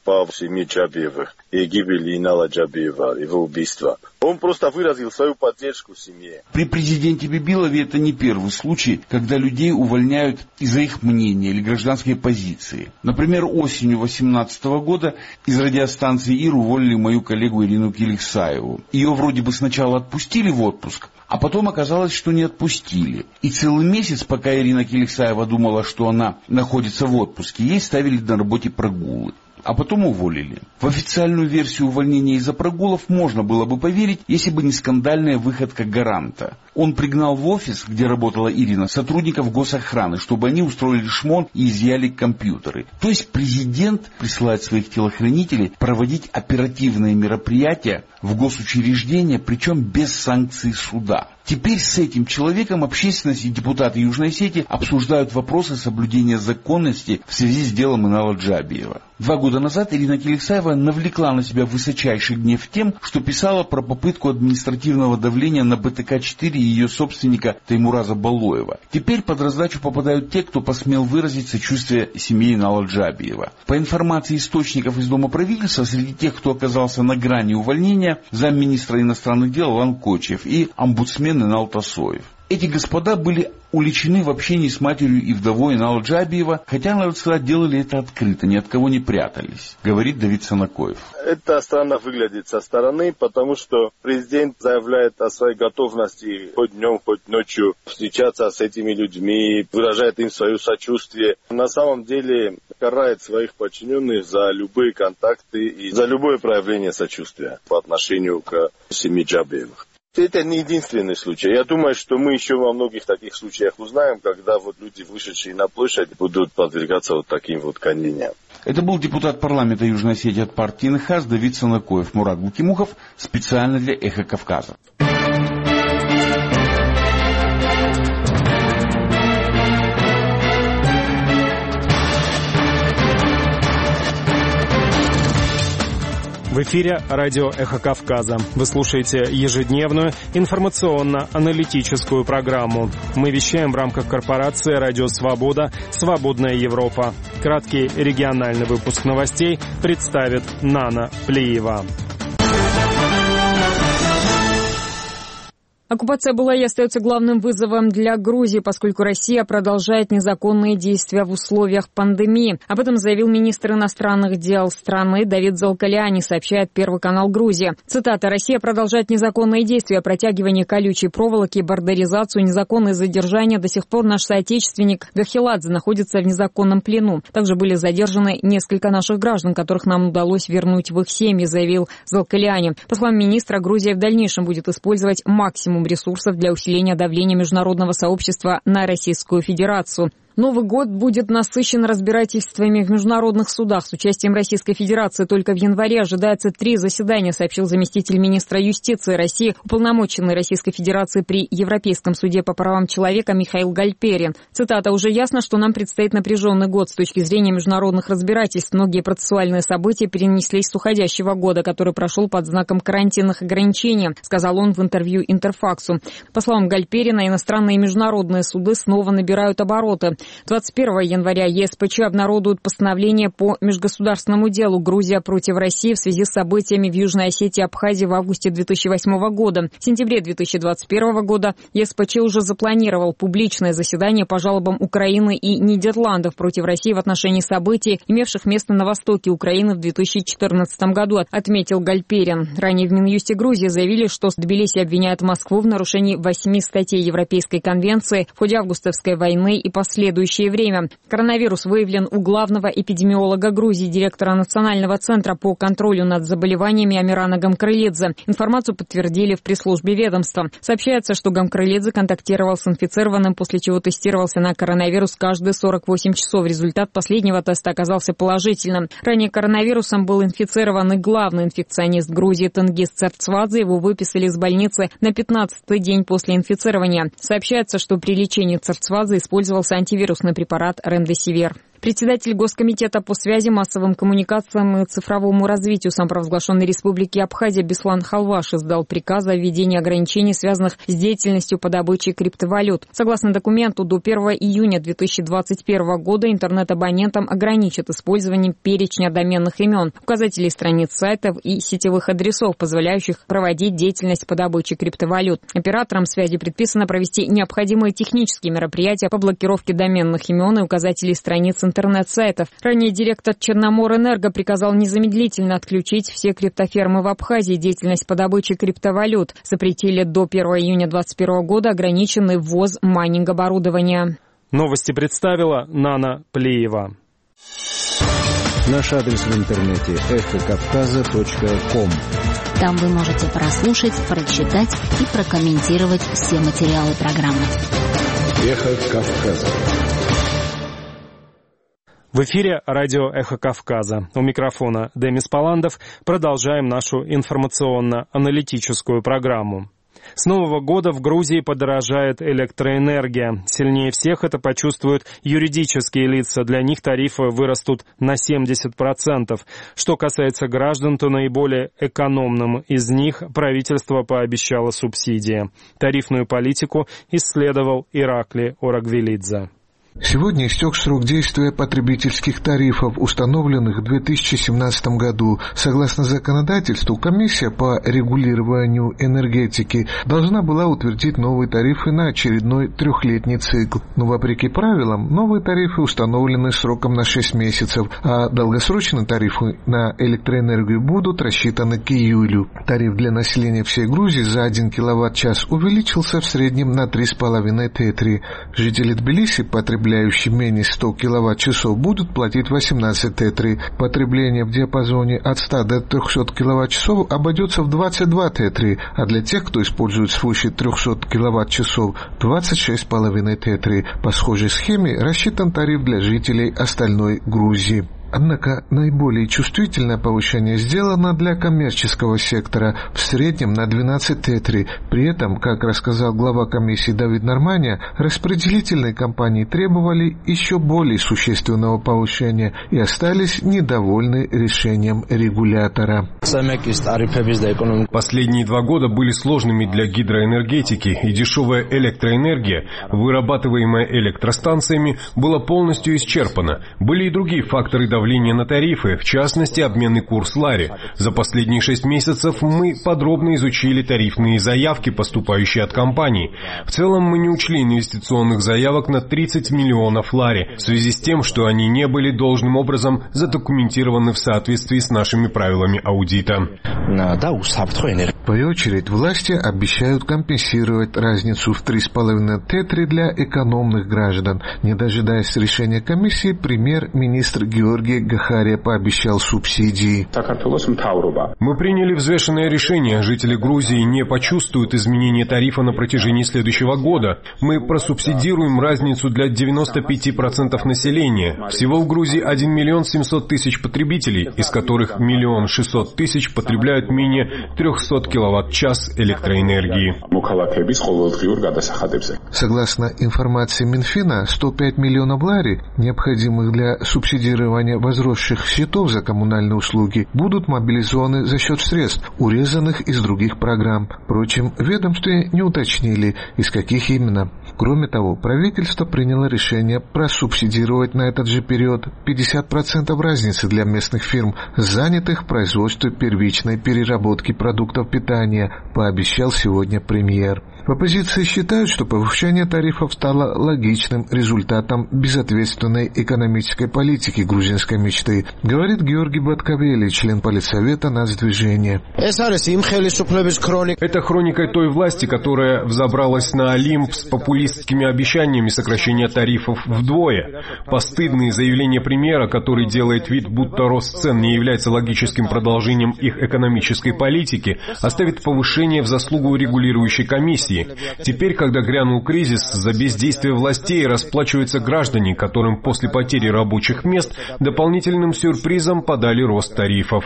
Speaker 12: по семье Джабиевых и гибели Инала Джабиева, его убийства. Он просто выразил свою поддержку семье.
Speaker 11: При президенте Бибилове это не первый случай, когда людей увольняют из-за их мнения или гражданской позиции. Например, осенью две тысячи восемнадцатого года из радиостанции ИР уволили мою коллегу Ирину Киликсаеву. Ее вроде бы сначала отпустили в отпуск, а потом оказалось, что не отпустили. И целый месяц, пока Ирина Киликсаева думала, что она находится в отпуске, ей ставили на работе прогулы. А потом уволили. В официальную версию увольнения из-за прогулов можно было бы поверить, если бы не скандальная выходка гаранта. Он пригнал в офис, где работала Ирина, сотрудников госохраны, чтобы они устроили шмон и изъяли компьютеры. То есть президент присылает своих телохранителей проводить оперативные мероприятия в госучреждения, причем без санкций суда. Теперь с этим человеком общественность и депутаты Южной Осетии обсуждают вопросы соблюдения законности в связи с делом Инала Джабиева. Два года назад Ирина Киликсаева навлекла на себя высочайший гнев тем, что писала про попытку административного давления на Бэ Тэ Ка четыре и ее собственника Таймураза Балоева. Теперь под раздачу попадают те, кто посмел выразить сочувствие семье Инала Джабиева. По информации источников из Дома правительства, среди тех, кто оказался на грани увольнения, замминистра иностранных дел Иван Кочев и омбудсмен Инал Тасоев. Эти господа были уличены в общении с матерью и вдовой Инала Джабиева, хотя, надо сказать, делали это открыто, ни от кого не прятались, говорит Давид Санакоев.
Speaker 12: Это странно выглядит со стороны, потому что президент заявляет о своей готовности хоть днем, хоть ночью встречаться с этими людьми, выражает им свое сочувствие. На самом деле карает своих подчиненных за любые контакты и за любое проявление сочувствия по отношению к семье Джабиевых. Это не единственный случай. Я думаю, что мы еще во многих таких случаях узнаем, когда вот люди, вышедшие на площадь, будут подвергаться вот таким вот гонениям.
Speaker 11: Это был депутат парламента Южной Осетии от партии Эн Эйч Эс Давид Санакоев. Мурат Букимухов специально для Эхо Кавказа.
Speaker 1: В эфире радио «Эхо Кавказа». Вы слушаете ежедневную информационно-аналитическую программу. Мы вещаем в рамках корпорации «Радио Свобода. Свободная Европа». Краткий региональный выпуск новостей представит Нана Плиева.
Speaker 2: Оккупация была и остается главным вызовом для Грузии, поскольку Россия продолжает незаконные действия в условиях пандемии. Об этом заявил министр иностранных дел страны Давид Залкаляни, сообщает Первый канал Грузия. Цитата: «Россия продолжает незаконные действия, протягивание колючей проволоки, бордеризацию, незаконное задержание. До сих пор наш соотечественник Гахеладзе находится в незаконном плену. Также были задержаны несколько наших граждан, которых нам удалось вернуть в их семьи», заявил Залкаляни. По словам министра, Грузия в дальнейшем будет использовать максимум ресурсов для усиления давления международного сообщества на Российскую Федерацию. Новый год будет насыщен разбирательствами в международных судах с участием Российской Федерации. Только в январе ожидается три заседания, сообщил заместитель министра юстиции России, уполномоченный Российской Федерации при Европейском суде по правам человека Михаил Гальперин. Цитата: «Уже ясно, что нам предстоит напряженный год с точки зрения международных разбирательств. Многие процессуальные события перенеслись с уходящего года, который прошел под знаком карантинных ограничений», сказал он в интервью Интерфаксу. По словам Гальперина, иностранные и международные суды снова набирают обороты. двадцать первого января Е С П Ч обнародуют постановление по межгосударственному делу «Грузия против России» в связи с событиями в Южной Осетии и Абхазии в августе две тысячи восьмого года. В сентябре две тысячи двадцать первого года Е С П Ч уже запланировал публичное заседание по жалобам Украины и Нидерландов против России в отношении событий, имевших место на востоке Украины в две тысячи четырнадцатом году, отметил Гальперин. Ранее в Минюсте Грузии заявили, что Тбилиси обвиняет Москву в нарушении восьми статей Европейской конвенции в ходе августовской войны и последующей время. Коронавирус выявлен у главного эпидемиолога Грузии, директора Национального центра по контролю над заболеваниями Амирана Гамкрылидзе. Информацию подтвердили в пресс-службе ведомства. Сообщается, что Гамкрылидзе контактировал с инфицированным, после чего тестировался на коронавирус каждые сорок восемь часов. Результат последнего теста оказался положительным. Ранее коронавирусом был инфицирован и главный инфекционист Грузии Тенгиз Церцвадзе. Его выписали из больницы на пятнадцатый день после инфицирования. Сообщается, что при лечении Церцвадзе использовался антивирусный препарат Ремдесивир. Председатель Госкомитета по связи, массовым коммуникациям и цифровому развитию самопровозглашенной Республики Абхазия Беслан Халваш издал приказ о введении ограничений, связанных с деятельностью по добыче криптовалют. Согласно документу, до первого июня две тысячи двадцать первого года интернет-абонентам ограничат использование перечня доменных имен, указателей страниц сайтов и сетевых адресов, позволяющих проводить деятельность по добыче криптовалют. Операторам связи предписано провести необходимые технические мероприятия по блокировке доменных имен и указателей страниц интернет-сайтов. Ранее директор Черноморэнерго приказал незамедлительно отключить все криптофермы в Абхазии. Деятельность по добыче криптовалют запретили до первого июня две тысячи двадцать первого года ограниченный ввоз майнинг-оборудования.
Speaker 1: Новости представила Нана Плеева.
Speaker 13: Наш адрес в интернете эхо кавказа точка ком.
Speaker 14: Там вы можете прослушать, прочитать и прокомментировать все материалы программы.
Speaker 13: Эхо Кавказа.
Speaker 1: В эфире радио «Эхо Кавказа». У микрофона Демис Паландов. Продолжаем нашу информационно-аналитическую программу. С Нового года в Грузии подорожает электроэнергия. Сильнее всех это почувствуют юридические лица. Для них тарифы вырастут на семьдесят процентов. Что касается граждан, то наиболее экономным из них правительство пообещало субсидии. Тарифную политику исследовал Иракли Орагвелидзе.
Speaker 6: Сегодня истек срок действия потребительских тарифов, установленных в две тысячи семнадцатом году. Согласно законодательству, комиссия по регулированию энергетики должна была утвердить новые тарифы на очередной трехлетний цикл. Но, вопреки правилам, новые тарифы установлены сроком на шесть месяцев, а долгосрочные тарифы на электроэнергию будут рассчитаны к июлю. Тариф для населения всей Грузии за один киловатт-час увеличился в среднем на три с половиной тетри. Жители Тбилиси, потребляющие менее ста киловатт-часов, будут платить восемнадцать тетри. Потребление в диапазоне от ста до трехсот киловатт-часов обойдется в двадцать два тетри, а для тех, кто использует свыше трехсот киловатт-часов, двадцать шесть с половиной тетри. По схожей схеме рассчитан тариф для жителей остальной Грузии. Однако наиболее чувствительное повышение сделано для коммерческого сектора, в среднем на двенадцать тетри. При этом, как рассказал глава комиссии Давид Нормания, распределительные компании требовали еще более существенного повышения и остались недовольны решением регулятора.
Speaker 5: Последние два года были сложными для гидроэнергетики, и дешевая электроэнергия, вырабатываемая электростанциями, была полностью исчерпана. Были и другие факторы давления давление на тарифы, в частности, обменный курс лари. За последние шесть месяцев мы подробно изучили тарифные заявки, поступающие от компаний. В целом мы не учли инвестиционных заявок на тридцать миллионов лари, в связи с тем, что они не были должным образом задокументированы в соответствии с нашими правилами аудита.
Speaker 6: В свою очередь, власти обещают компенсировать разницу в три с половиной тетри для экономных граждан. Не дожидаясь решения комиссии, премьер-министр Георгий Гахария пообещал субсидии.
Speaker 5: Мы приняли взвешенное решение. Жители Грузии не почувствуют изменения тарифа на протяжении следующего года. Мы просубсидируем разницу для девяноста пяти процентов населения. Всего в Грузии один миллион семьсот тысяч потребителей, из которых один миллион шестьсот тысяч потребляют менее трехсот киловатт-час электроэнергии.
Speaker 6: Согласно информации Минфина, сто пять миллионов лари, необходимых для субсидирования возросших счетов за коммунальные услуги, будут мобилизованы за счет средств, урезанных из других программ. Впрочем, в ведомстве не уточнили, из каких именно. Кроме того, правительство приняло решение просубсидировать на этот же период пятьдесят процентов разницы для местных фирм, занятых в производстве первичной переработки продуктов питания, пообещал сегодня премьер. В оппозиции считают, что повышение тарифов стало логичным результатом безответственной экономической политики грузинской мечты, говорит Георгий Баткавели, член политсовета Нацдвижения.
Speaker 5: Это хроника той власти, которая взобралась на Олимп с популистскими обещаниями сокращения тарифов вдвое. Постыдные заявления премьера, который делает вид, будто рост цен не является логическим продолжением их экономической политики, оставит повышение в заслугу регулирующей комиссии. России. Теперь, когда грянул кризис, за бездействие властей расплачиваются граждане, которым после потери рабочих мест дополнительным сюрпризом подали рост тарифов.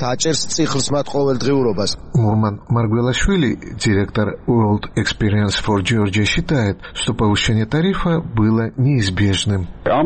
Speaker 6: Мурман Маргвелашвили, директор World Experience for Georgia, считает, что повышение тарифа было неизбежным.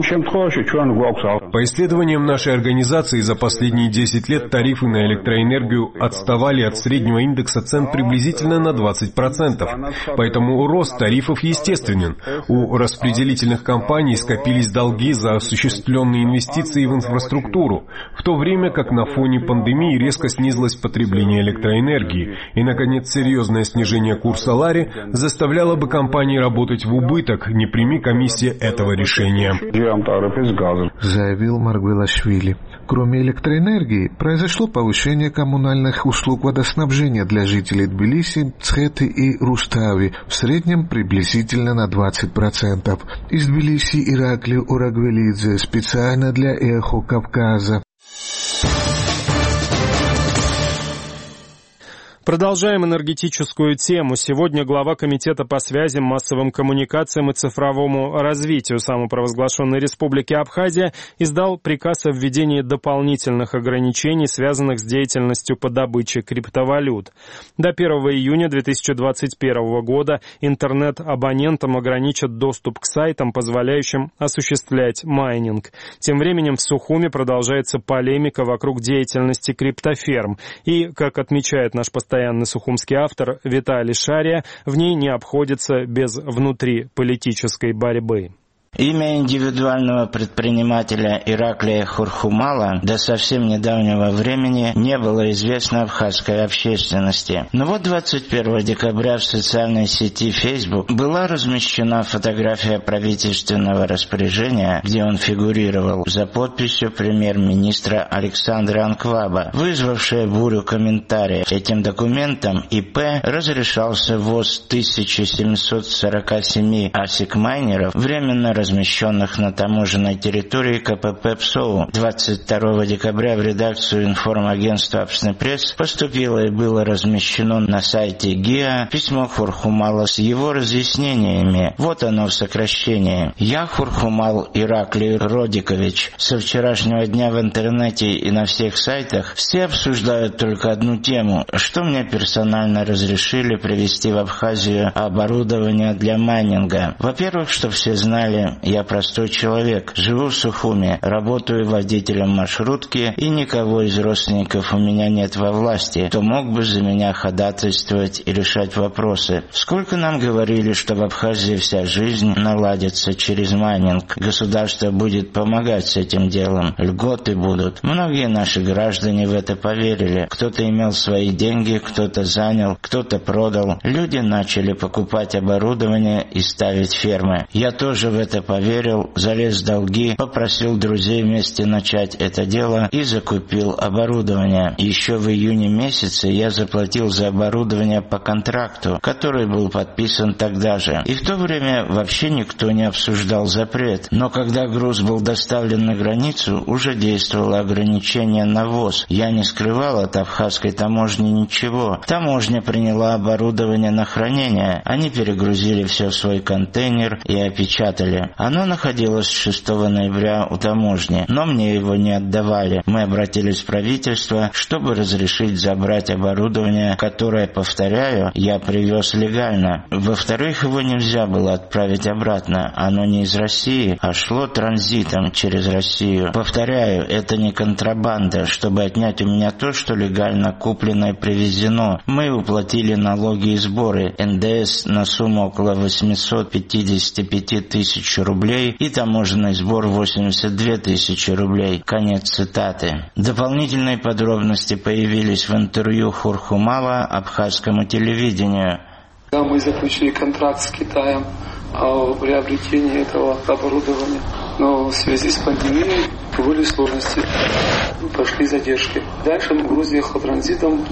Speaker 5: По исследованиям нашей организации, за последние десять лет тарифы на электроэнергию отставали от среднего индекса цен приблизительно на двадцать процентов. Поэтому рост тарифов естественен. У распределительных компаний скопились долги за осуществленные инвестиции в инфраструктуру, в то время как на фоне пандемии резко снизилось потребление электроэнергии. И, наконец, серьезное снижение курса лари заставляло бы компании работать в убыток, не прими комиссия этого решения.
Speaker 6: Заявил Маргвелашвили. Кроме электроэнергии, произошло повышение коммунальных услуг водоснабжения для жителей Тбилиси, Мцхеты и Рустави, в среднем приблизительно на двадцать процентов. Из Тбилиси Ираклий Урагвелидзе, специально для «Эхо Кавказа».
Speaker 1: Продолжаем энергетическую тему. Сегодня глава Комитета по связям, массовым коммуникациям и цифровому развитию самопровозглашенной Республики Абхазия издал приказ о введении дополнительных ограничений, связанных с деятельностью по добыче криптовалют. До первого июня две тысячи двадцать первого года интернет-абонентам ограничат доступ к сайтам, позволяющим осуществлять майнинг. Тем временем в Сухуми продолжается полемика вокруг деятельности криптоферм. И, как отмечает наш постоянный постоянный сухумский автор Виталий Шария, в ней не обходится без внутриполитической борьбы.
Speaker 15: Имя индивидуального предпринимателя Ираклия Хурхумала до совсем недавнего времени не было известно абхазской общественности. Но вот двадцать первого декабря в социальной сети Facebook была размещена фотография правительственного распоряжения, где он фигурировал, за подписью премьер-министра Александра Анкваба, вызвавшая бурю комментариев. Этим документом ИП разрешался ввоз тысяча семьсот сорок семь асик-майнеров, временно размещенных на таможенной территории КПП ПСОУ. двадцать второго декабря в редакцию информагентства «Апснепресс» поступило и было размещено на сайте ГИА письмо Хурхумала с его разъяснениями. Вот оно в сокращении. «Я, Хурхумал Ираклий Родикович, со вчерашнего дня в интернете и на всех сайтах все обсуждают только одну тему, что мне персонально разрешили привезти в Абхазию оборудование для майнинга. Во-первых, что все знали, я простой человек, живу в Сухуми, работаю водителем маршрутки, и никого из родственников у меня нет во власти, кто мог бы за меня ходатайствовать и решать вопросы. Сколько нам говорили, что в Абхазии вся жизнь наладится через майнинг, государство будет помогать с этим делом, льготы будут. Многие наши граждане в это поверили. Кто-то имел свои деньги, кто-то занял, кто-то продал. Люди начали покупать оборудование и ставить фермы. Я тоже в это поверил, залез в долги, попросил друзей вместе начать это дело и закупил оборудование. Еще в июне месяце я заплатил за оборудование по контракту, который был подписан тогда же. И в то время вообще никто не обсуждал запрет. Но когда груз был доставлен на границу, уже действовало ограничение на ввоз. Я не скрывал от абхазской таможни ничего. Таможня приняла оборудование на хранение. Они перегрузили все в свой контейнер и опечатали. Оно находилось шестого ноября у таможни, но мне его не отдавали. Мы обратились в правительство, чтобы разрешить забрать оборудование, которое, повторяю, я привез легально. Во-вторых, его нельзя было отправить обратно. Оно не из России, а шло транзитом через Россию. Повторяю, это не контрабанда, чтобы отнять у меня то, что легально куплено и привезено. Мы уплатили налоги и сборы, эн дэ эс на сумму около восемьсот пятьдесят пять тысяч рублей и таможенный сбор восемьдесят две тысячи рублей. Конец цитаты. Дополнительные подробности появились в интервью Хурхумала абхазскому телевидению.
Speaker 16: Да, мы заключили контракт с Китаем о приобретении этого оборудования, но в связи с пандемией были сложности, пошли задержки. Дальше Грузия ехала транзитом,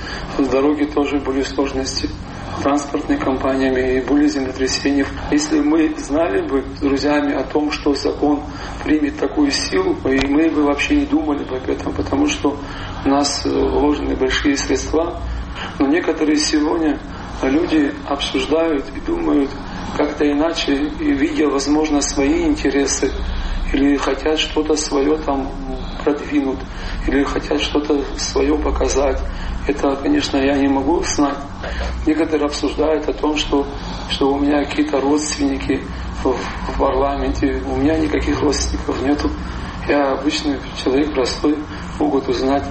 Speaker 16: с дороги тоже были сложности транспортными компаниями и были землетрясения. Если мы знали бы с друзьями о том, что закон примет такую силу, и мы бы вообще не думали бы об этом, потому что у нас вложены большие средства, но некоторые сегодня люди обсуждают и думают как-то иначе, и видя, возможно, свои интересы, или хотят что-то свое там продвинуть, или хотят что-то свое показать. Это, конечно, я не могу знать. Некоторые обсуждают о том, что, что у меня какие-то родственники в, в парламенте. У меня никаких родственников нету. Я обычный человек простой, могут узнать.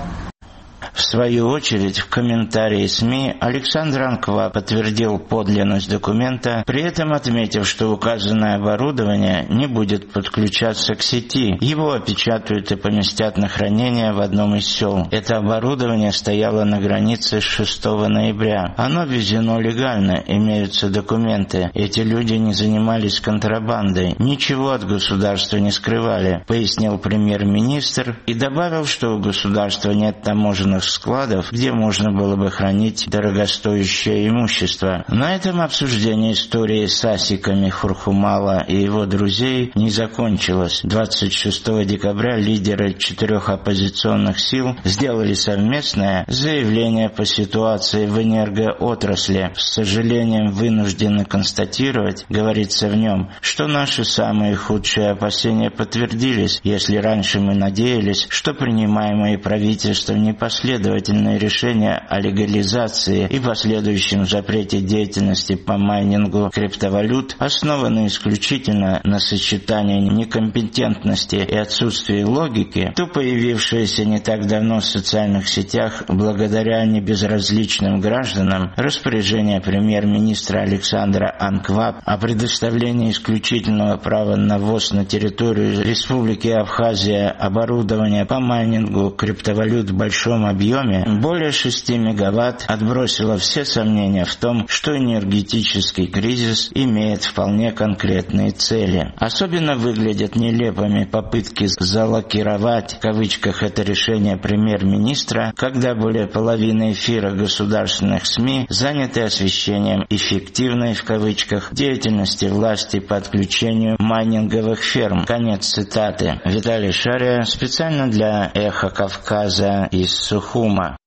Speaker 15: В свою очередь, в комментарии СМИ Александр Анква подтвердил подлинность документа, при этом отметив, что указанное оборудование не будет подключаться к сети. Его опечатают и поместят на хранение в одном из сел. Это оборудование стояло на границе с шестого ноября. Оно ввезено легально, имеются документы. Эти люди не занимались контрабандой, ничего от государства не скрывали, пояснил премьер-министр и добавил, что у государства нет таможенных складов, где можно было бы хранить дорогостоящее имущество. На этом обсуждение истории с Асиками Хурхумала и его друзей не закончилось. двадцать шестого декабря лидеры четырех оппозиционных сил сделали совместное заявление по ситуации в энергоотрасли. С сожалением вынуждены констатировать, говорится в нем, что наши самые худшие опасения подтвердились, если раньше мы надеялись, что принимаемые правительством непоследовательные решения о легализации и последующем запрете деятельности по майнингу криптовалют основаны исключительно на сочетании некомпетентности и отсутствии логики, то появившееся не так давно в социальных сетях благодаря небезразличным гражданам распоряжение премьер-министра Александра Анква о предоставлении исключительного права на ввоз на территорию Республики Абхазия оборудования по майнингу криптовалют в большом объеме более шести мегаватт отбросило все сомнения в том, что энергетический кризис имеет вполне конкретные цели. Особенно выглядят нелепыми попытки «залокировать» в кавычках это решение премьер-министра, когда более половины эфира государственных СМИ заняты освещением эффективной в кавычках деятельности власти по отключению майнинговых ферм. Конец цитаты. Виталий Шария специально для «Эхо Кавказа» из Сухума.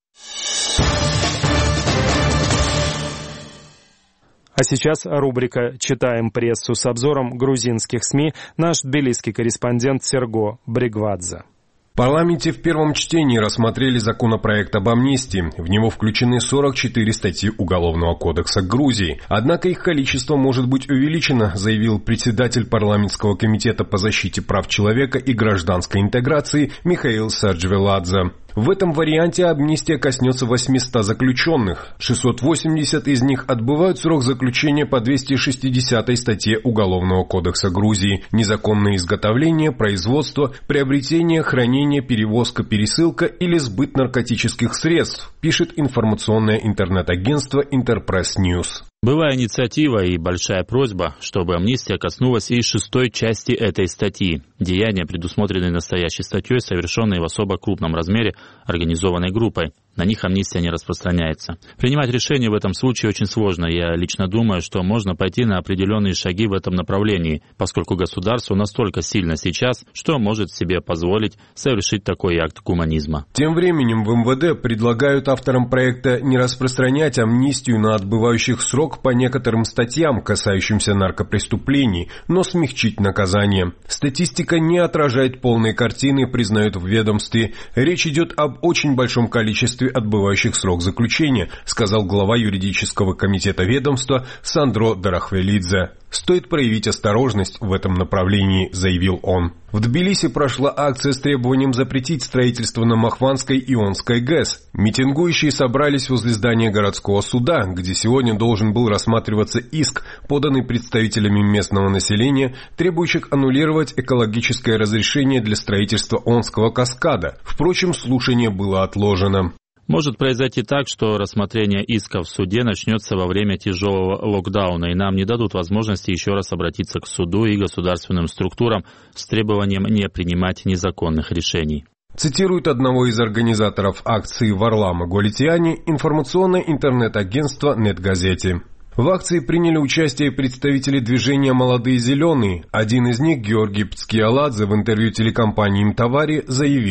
Speaker 1: А сейчас рубрика «Читаем прессу» с обзором грузинских СМИ, наш тбилисский корреспондент Серго Бригвадзе.
Speaker 5: В парламенте в первом чтении рассмотрели законопроект об амнистии. В него включены сорок четыре статьи Уголовного кодекса Грузии. Однако их количество может быть увеличено, заявил председатель парламентского комитета по защите прав человека и гражданской интеграции Михаил Саджвеладзе. В этом варианте амнистия коснется восьмисот заключенных. шестьсот восемьдесят из них отбывают срок заключения по двести шестидесятой статье Уголовного кодекса Грузии. Незаконное изготовление, производство, приобретение, хранение, перевозка, пересылка или сбыт наркотических средств, пишет информационное интернет-агентство Интерпресс Ньюс.
Speaker 17: Была инициатива и большая просьба, чтобы амнистия коснулась и шестой части этой статьи. Деяния, предусмотренные настоящей статьей, совершенные в особо крупном размере организованной группой. На них амнистия не распространяется. Принимать решение в этом случае очень сложно. Я лично думаю, что можно пойти на определенные шаги в этом направлении, поскольку государство настолько сильно сейчас, что может себе позволить совершить такой акт гуманизма.
Speaker 5: Тем временем в эм вэ дэ предлагают авторам проекта не распространять амнистию на отбывающих срок по некоторым статьям, касающимся наркопреступлений, но смягчить наказание. Статистика не отражает полной картины, признают в ведомстве. Речь идет об очень большом количестве отбывающих срок заключения, сказал глава юридического комитета ведомства Сандро Дарахвелидзе. Стоит проявить осторожность в этом направлении, заявил он. В Тбилиси прошла акция с требованием запретить строительство на Махванской и Ионской ГЭС. Митингующие собрались возле здания городского суда, где сегодня должен был рассматриваться иск, поданный представителями местного населения, требующих аннулировать экологическое разрешение для строительства Онского каскада. Впрочем, слушание было отложено.
Speaker 17: Может произойти так, что рассмотрение иска в суде начнется во время тяжелого локдауна, и нам не дадут возможности еще раз обратиться к суду и государственным структурам с требованием не принимать незаконных решений.
Speaker 5: Цитирует одного из организаторов акции Варлама Голитяни информационное интернет-агентство «Нетгазети». В акции приняли участие представители движения «Молодые зеленые». Один из них, Георгий Пцкиаладзе, в интервью телекомпании «Имтавари» заявил: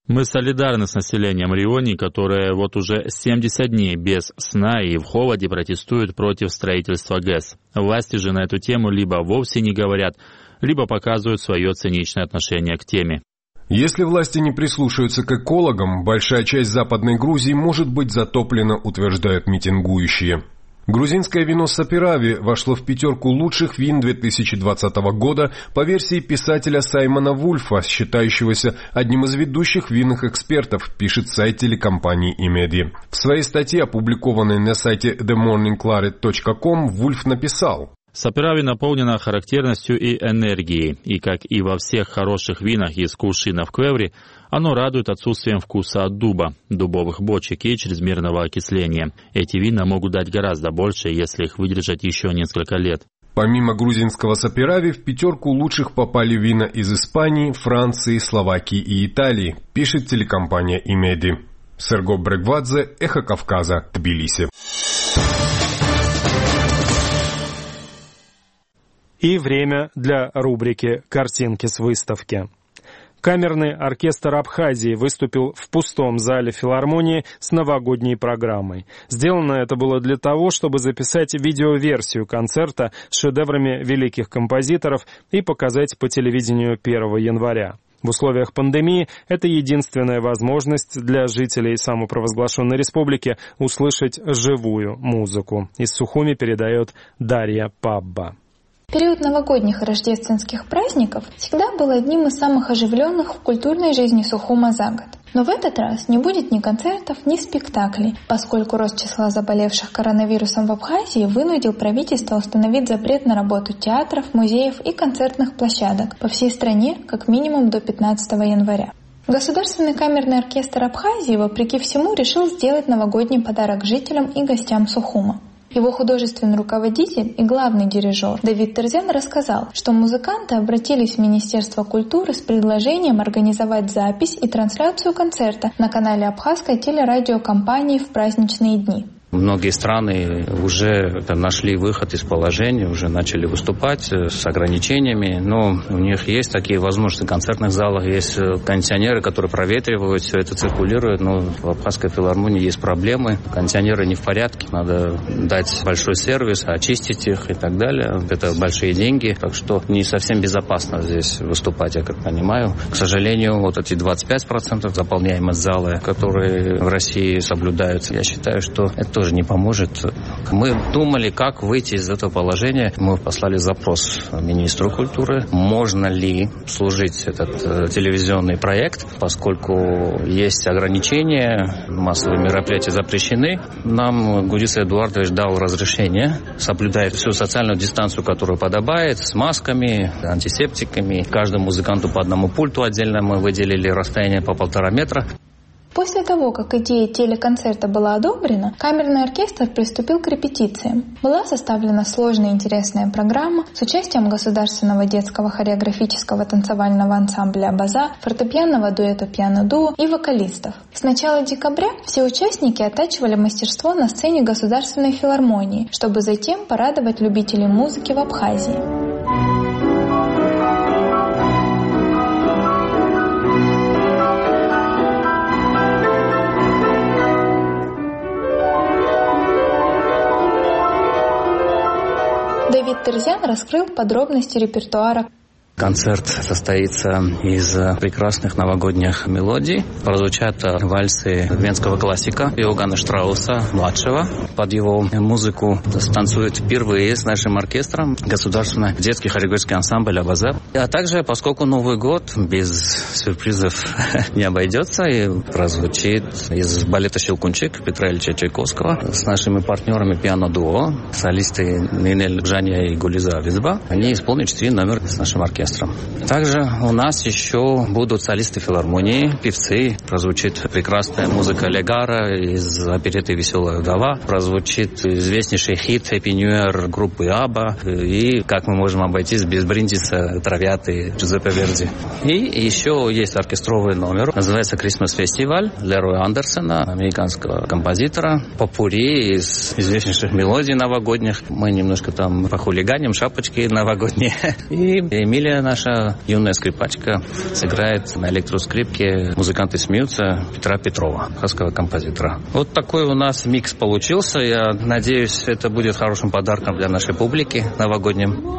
Speaker 17: Мы солидарны с населением Риони, которое вот уже семьдесят дней без сна и в холоде протестует против строительства ГЭС. Власти же на эту тему либо вовсе не говорят, либо показывают свое циничное отношение к теме.
Speaker 5: Если власти не прислушаются к экологам, большая часть Западной Грузии может быть затоплена, утверждают митингующие. Грузинское вино Саперави вошло в пятерку лучших вин две тысячи двадцатого года по версии писателя Саймона Вульфа, считающегося одним из ведущих винных экспертов, пишет сайт телекомпании Имеди. В своей статье, опубликованной на сайте ди морнинг кларет точка ком, Вульф написал:
Speaker 17: Саперави наполнена характерностью и энергией, и, как и во всех хороших винах из кувшина в Квеври, оно радует отсутствием вкуса от дуба, дубовых бочек и чрезмерного окисления. Эти вина могут дать гораздо больше, если их выдержать еще несколько лет.
Speaker 5: Помимо грузинского Саперави, в пятерку лучших попали вина из Испании, Франции, Словакии и Италии, пишет телекомпания Имеди. Серго Брегвадзе, Эхо Кавказа, Тбилиси.
Speaker 1: И время для рубрики «Картинки с выставки». Камерный оркестр Абхазии выступил в пустом зале филармонии с новогодней программой. Сделано это было для того, чтобы записать видеоверсию концерта с шедеврами великих композиторов и показать по телевидению первого января. В условиях пандемии это единственная возможность для жителей самопровозглашенной республики услышать живую музыку. Из Сухуми передает Дарья Пабба.
Speaker 18: Период новогодних и рождественских праздников всегда был одним из самых оживленных в культурной жизни Сухума за год. Но в этот раз не будет ни концертов, ни спектаклей, поскольку рост числа заболевших коронавирусом в Абхазии вынудил правительство установить запрет на работу театров, музеев и концертных площадок по всей стране как минимум до пятнадцатого января. Государственный камерный оркестр Абхазии, вопреки всему, решил сделать новогодний подарок жителям и гостям Сухума. Его художественный руководитель и главный дирижер Давид Терзян рассказал, что музыканты обратились в Министерство культуры с предложением организовать запись и трансляцию концерта на канале абхазской телерадиокомпании в праздничные дни.
Speaker 19: Многие страны уже нашли выход из положения, уже начали выступать с ограничениями, но у них есть такие возможности. В концертных залах есть кондиционеры, которые проветривают, все это циркулирует, но в Абхазской филармонии есть проблемы. Кондиционеры не в порядке, надо дать большой сервис, очистить их и так далее. Это большие деньги, так что не совсем безопасно здесь выступать, я как понимаю. К сожалению, вот эти двадцать пять процентов заполняемость зала, которые в России соблюдаются, я считаю, что это не поможет. Мы думали, как выйти из этого положения. Мы послали запрос министру культуры. Можно ли служить этот э, телевизионный проект, поскольку есть ограничения, массовые мероприятия запрещены. Нам Гудис Эдуардович дал разрешение, соблюдая всю социальную дистанцию, которую подобает, с масками, антисептиками. Каждому музыканту по одному пульту отдельно мы выделили расстояние по полтора метра.
Speaker 18: После того, как идея телеконцерта была одобрена, камерный оркестр приступил к репетициям. Была составлена сложная и интересная программа с участием государственного детского хореографического танцевального ансамбля «Абаза», фортепианного дуэта «Пиано-дуо» и вокалистов. С начала декабря все участники оттачивали мастерство на сцене Государственной филармонии, чтобы затем порадовать любителей музыки в Абхазии. Давид Терзян раскрыл подробности репертуара.
Speaker 19: Концерт состоится из прекрасных новогодних мелодий. Прозвучат вальсы венского классика Иоганна Штрауса-младшего. Под его музыку станцует впервые с нашим оркестром государственный детский хореографический ансамбль «Абаза». А также, поскольку Новый год без сюрпризов не обойдется, и прозвучит из балета «Щелкунчик» Петра Ильича Чайковского с нашими партнерами «Пиано-дуо», солисты Нинель Жанья и Гулиза Визба. Они исполнят четыре номера с нашим оркестром. Также у нас еще будут солисты филармонии, певцы. Прозвучит прекрасная музыка Легара из оперетты «Веселая вдова». Прозвучит известнейший хит «Happy New Year» группы Абба. И как мы можем обойтись без бриндиса «Травиаты» Джузеппе Верди. И еще есть оркестровый номер. Называется «Christmas Festival» Лероя Андерсона, американского композитора. Попурри из известнейших мелодий новогодних. Мы немножко там похулиганим, шапочки новогодние. И Эмилия Мария, наша юная скрипачка, сыграет на электроскрипке «Музыканты смеются» Петра Петрова, абхазского композитора. Вот такой у нас микс получился. Я надеюсь, это будет хорошим подарком для нашей публики новогодним.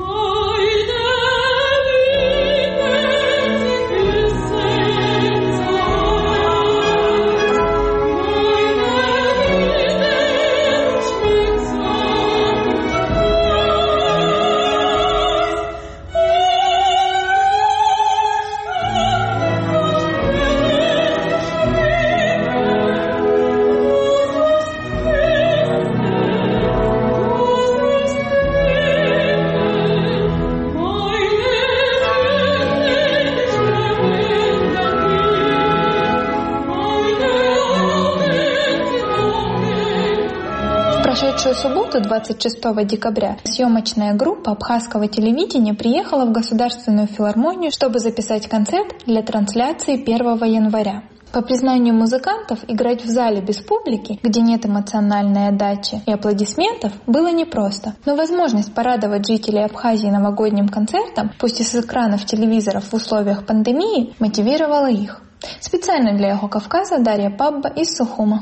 Speaker 18: В прошедшую субботу, двадцать шестого декабря, съемочная группа абхазского телевидения приехала в Государственную филармонию, чтобы записать концерт для трансляции первого января. По признанию музыкантов, играть в зале без публики, где нет эмоциональной отдачи и аплодисментов, было непросто. Но возможность порадовать жителей Абхазии новогодним концертом, пусть и с экранов телевизоров в условиях пандемии, мотивировала их. Специально для Эхо Кавказа Дарья Пабба из Сухума.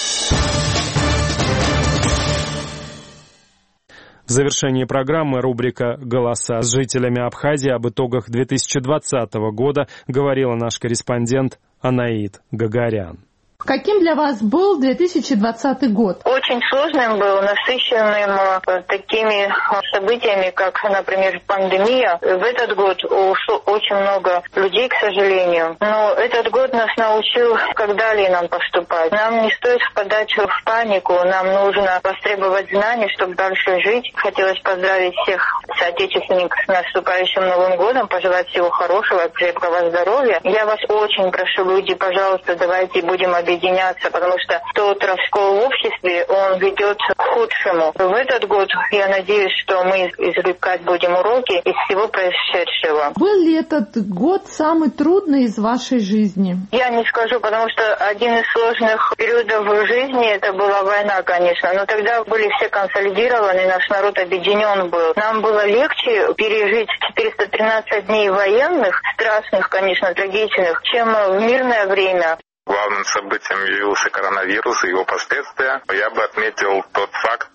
Speaker 1: В завершении программы рубрика «Голоса». С жителями Абхазии об итогах две тысячи двадцатого года говорила наш корреспондент Анаит Гагарян.
Speaker 20: Каким для вас был две тысячи двадцатый год?
Speaker 21: Очень сложным был, насыщенным такими событиями, как, например, пандемия. В этот год ушло очень много людей, к сожалению. Но этот год нас научил, как далее нам поступать. Нам не стоит впадать в панику, нам нужно востребовать знаний, чтобы дальше жить. Хотелось поздравить всех соотечественников с наступающим Новым годом, пожелать всего хорошего, крепкого здоровья. Я вас очень прошу, люди, пожалуйста, давайте будем объединяться. объединяться, потому что тот раскол в обществе, он ведет к худшему. В этот год я надеюсь, что мы извлекать будем уроки из всего происшедшего.
Speaker 20: Был ли этот год самый трудный из вашей жизни?
Speaker 21: Я не скажу, потому что один из сложных периодов в жизни это была война, конечно, но тогда были все консолидированы, наш народ объединен был. Нам было легче пережить четыреста тринадцать дней военных, страшных, конечно, трагичных, чем в мирное время.
Speaker 22: Главным событием явился коронавирус и его последствия. Я бы отметил тот факт,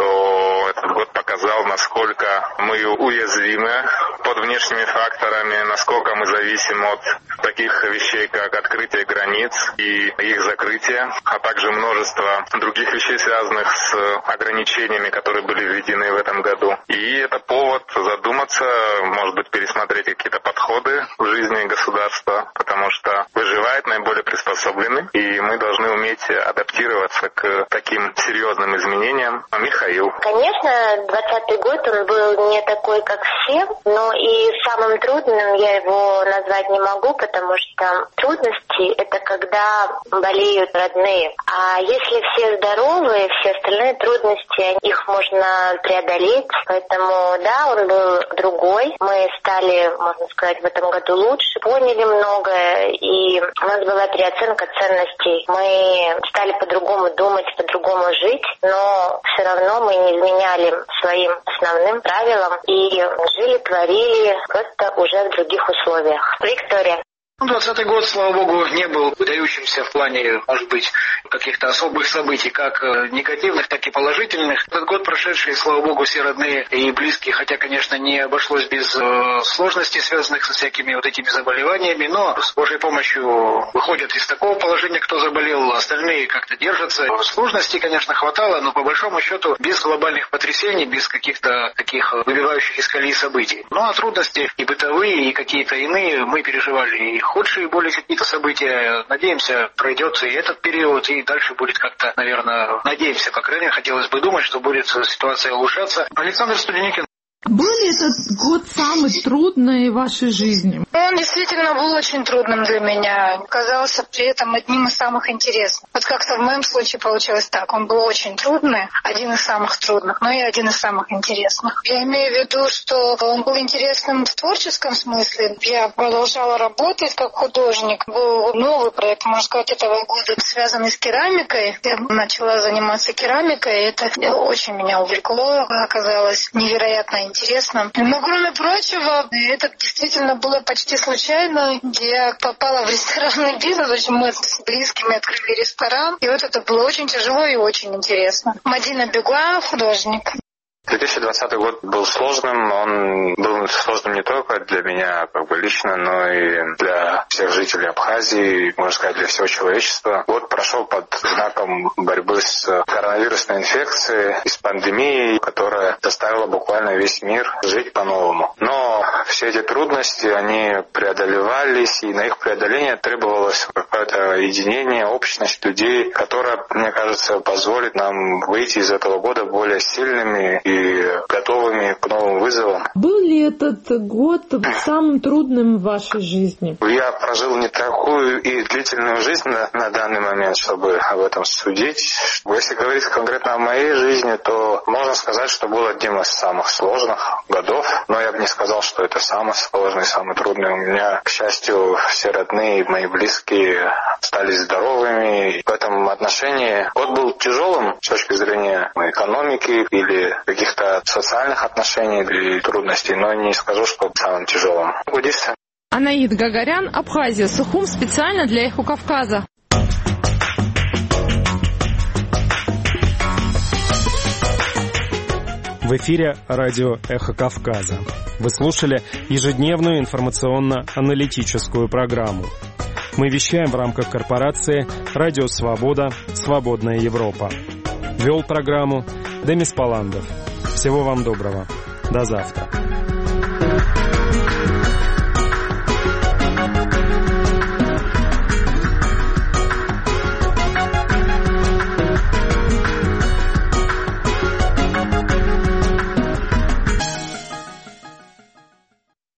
Speaker 22: что этот год показал, насколько мы уязвимы под внешними факторами, насколько мы зависим от таких вещей, как открытие границ и их закрытие, а также множество других вещей, связанных с ограничениями, которые были введены в этом году. И это повод задуматься, может быть, пересмотреть какие-то подходы в жизни государства, потому что выживает наиболее приспособленный. И мы должны уметь адаптироваться к таким серьезным изменениям. Михаил.
Speaker 23: Конечно, двадцатый год он был не такой, как все, но и самым трудным я его назвать не могу, потому что трудности — это когда болеют родные. А если все здоровы, все остальные трудности, их можно преодолеть. Поэтому, да, он был другой. Мы стали, можно сказать, в этом году лучше, поняли многое, и у нас была переоценка ценностей. Мы стали по-другому думать, по-другому жить, но все равно мы не изменяли своим основным правилам и жили, творили, просто уже в других условиях. Виктория.
Speaker 24: двадцатый год, слава богу, не был выдающимся в плане, может быть, каких-то особых событий, как негативных, так и положительных. Этот год прошедший, слава богу, все родные и близкие, хотя, конечно, не обошлось без э, сложностей, связанных со всякими вот этими заболеваниями, но с Божьей помощью выходят из такого положения, кто заболел, остальные как-то держатся. Сложностей, конечно, хватало, но по большому счету без глобальных потрясений, без каких-то таких выбивающих из колеи событий. Ну а трудности и бытовые, и какие-то иные мы переживали, и худшие более какие-то события. Надеемся, пройдет и этот период, и дальше будет как-то, наверное, надеемся, по крайней мере, хотелось бы думать, что будет ситуация улучшаться. Александр Студеникин.
Speaker 20: Был ли этот год самый трудный в вашей жизни?
Speaker 25: Он действительно был очень трудным для меня. Казался при этом одним из самых интересных. Вот как-то в моем случае получилось так. Он был очень трудный, один из самых трудных, но и один из самых интересных. Я имею в виду, что он был интересным в творческом смысле. Я продолжала работать как художник. Был новый проект, можно сказать, этого года, связанный с керамикой. Я начала заниматься керамикой, и это очень меня увлекло. Оказалось невероятно интересно. интересно. Но, кроме прочего, это действительно было почти случайно. Я попала в ресторанный бизнес, очень мы с близкими открыли ресторан, и вот это было очень тяжело и очень интересно. Мадина Беглаева, художник.
Speaker 3: две тысячи двадцатый год был сложным, он был сложным не только для меня как бы лично, но и для всех жителей Абхазии, можно сказать, для всего человечества. Год прошел под знаком борьбы с коронавирусной инфекцией и с пандемией, которая заставила буквально весь мир жить по-новому. Но все эти трудности, они преодолевались, и на их преодоление требовалось какое-то единение, общность людей, которая, мне кажется, позволит нам выйти из этого года более сильными и и готовыми к новым вызовам.
Speaker 20: Был ли этот год самым трудным в вашей жизни?
Speaker 3: Я прожил не такую и длительную жизнь на, на данный момент, чтобы об этом судить. Если говорить конкретно о моей жизни, то можно сказать, что был одним из самых сложных годов, но я бы не сказал, что это самый сложный, самый трудный. У меня, к счастью, все родные и мои близкие остались здоровыми. В этом отношении год был тяжелым с точки зрения экономики или каких каких-то социальных отношений и трудностей, но не скажу, что самым тяжелым. Буддист.
Speaker 20: Анаид Гагарян, Абхазия, Сухум, специально для Эхо Кавказа.
Speaker 1: В эфире радио «Эхо Кавказа». Вы слушали ежедневную информационно-аналитическую программу. Мы вещаем в рамках корпорации «Радио Свобода. Свободная Европа». Вел программу Демис Паландов. Всего вам доброго. До завтра.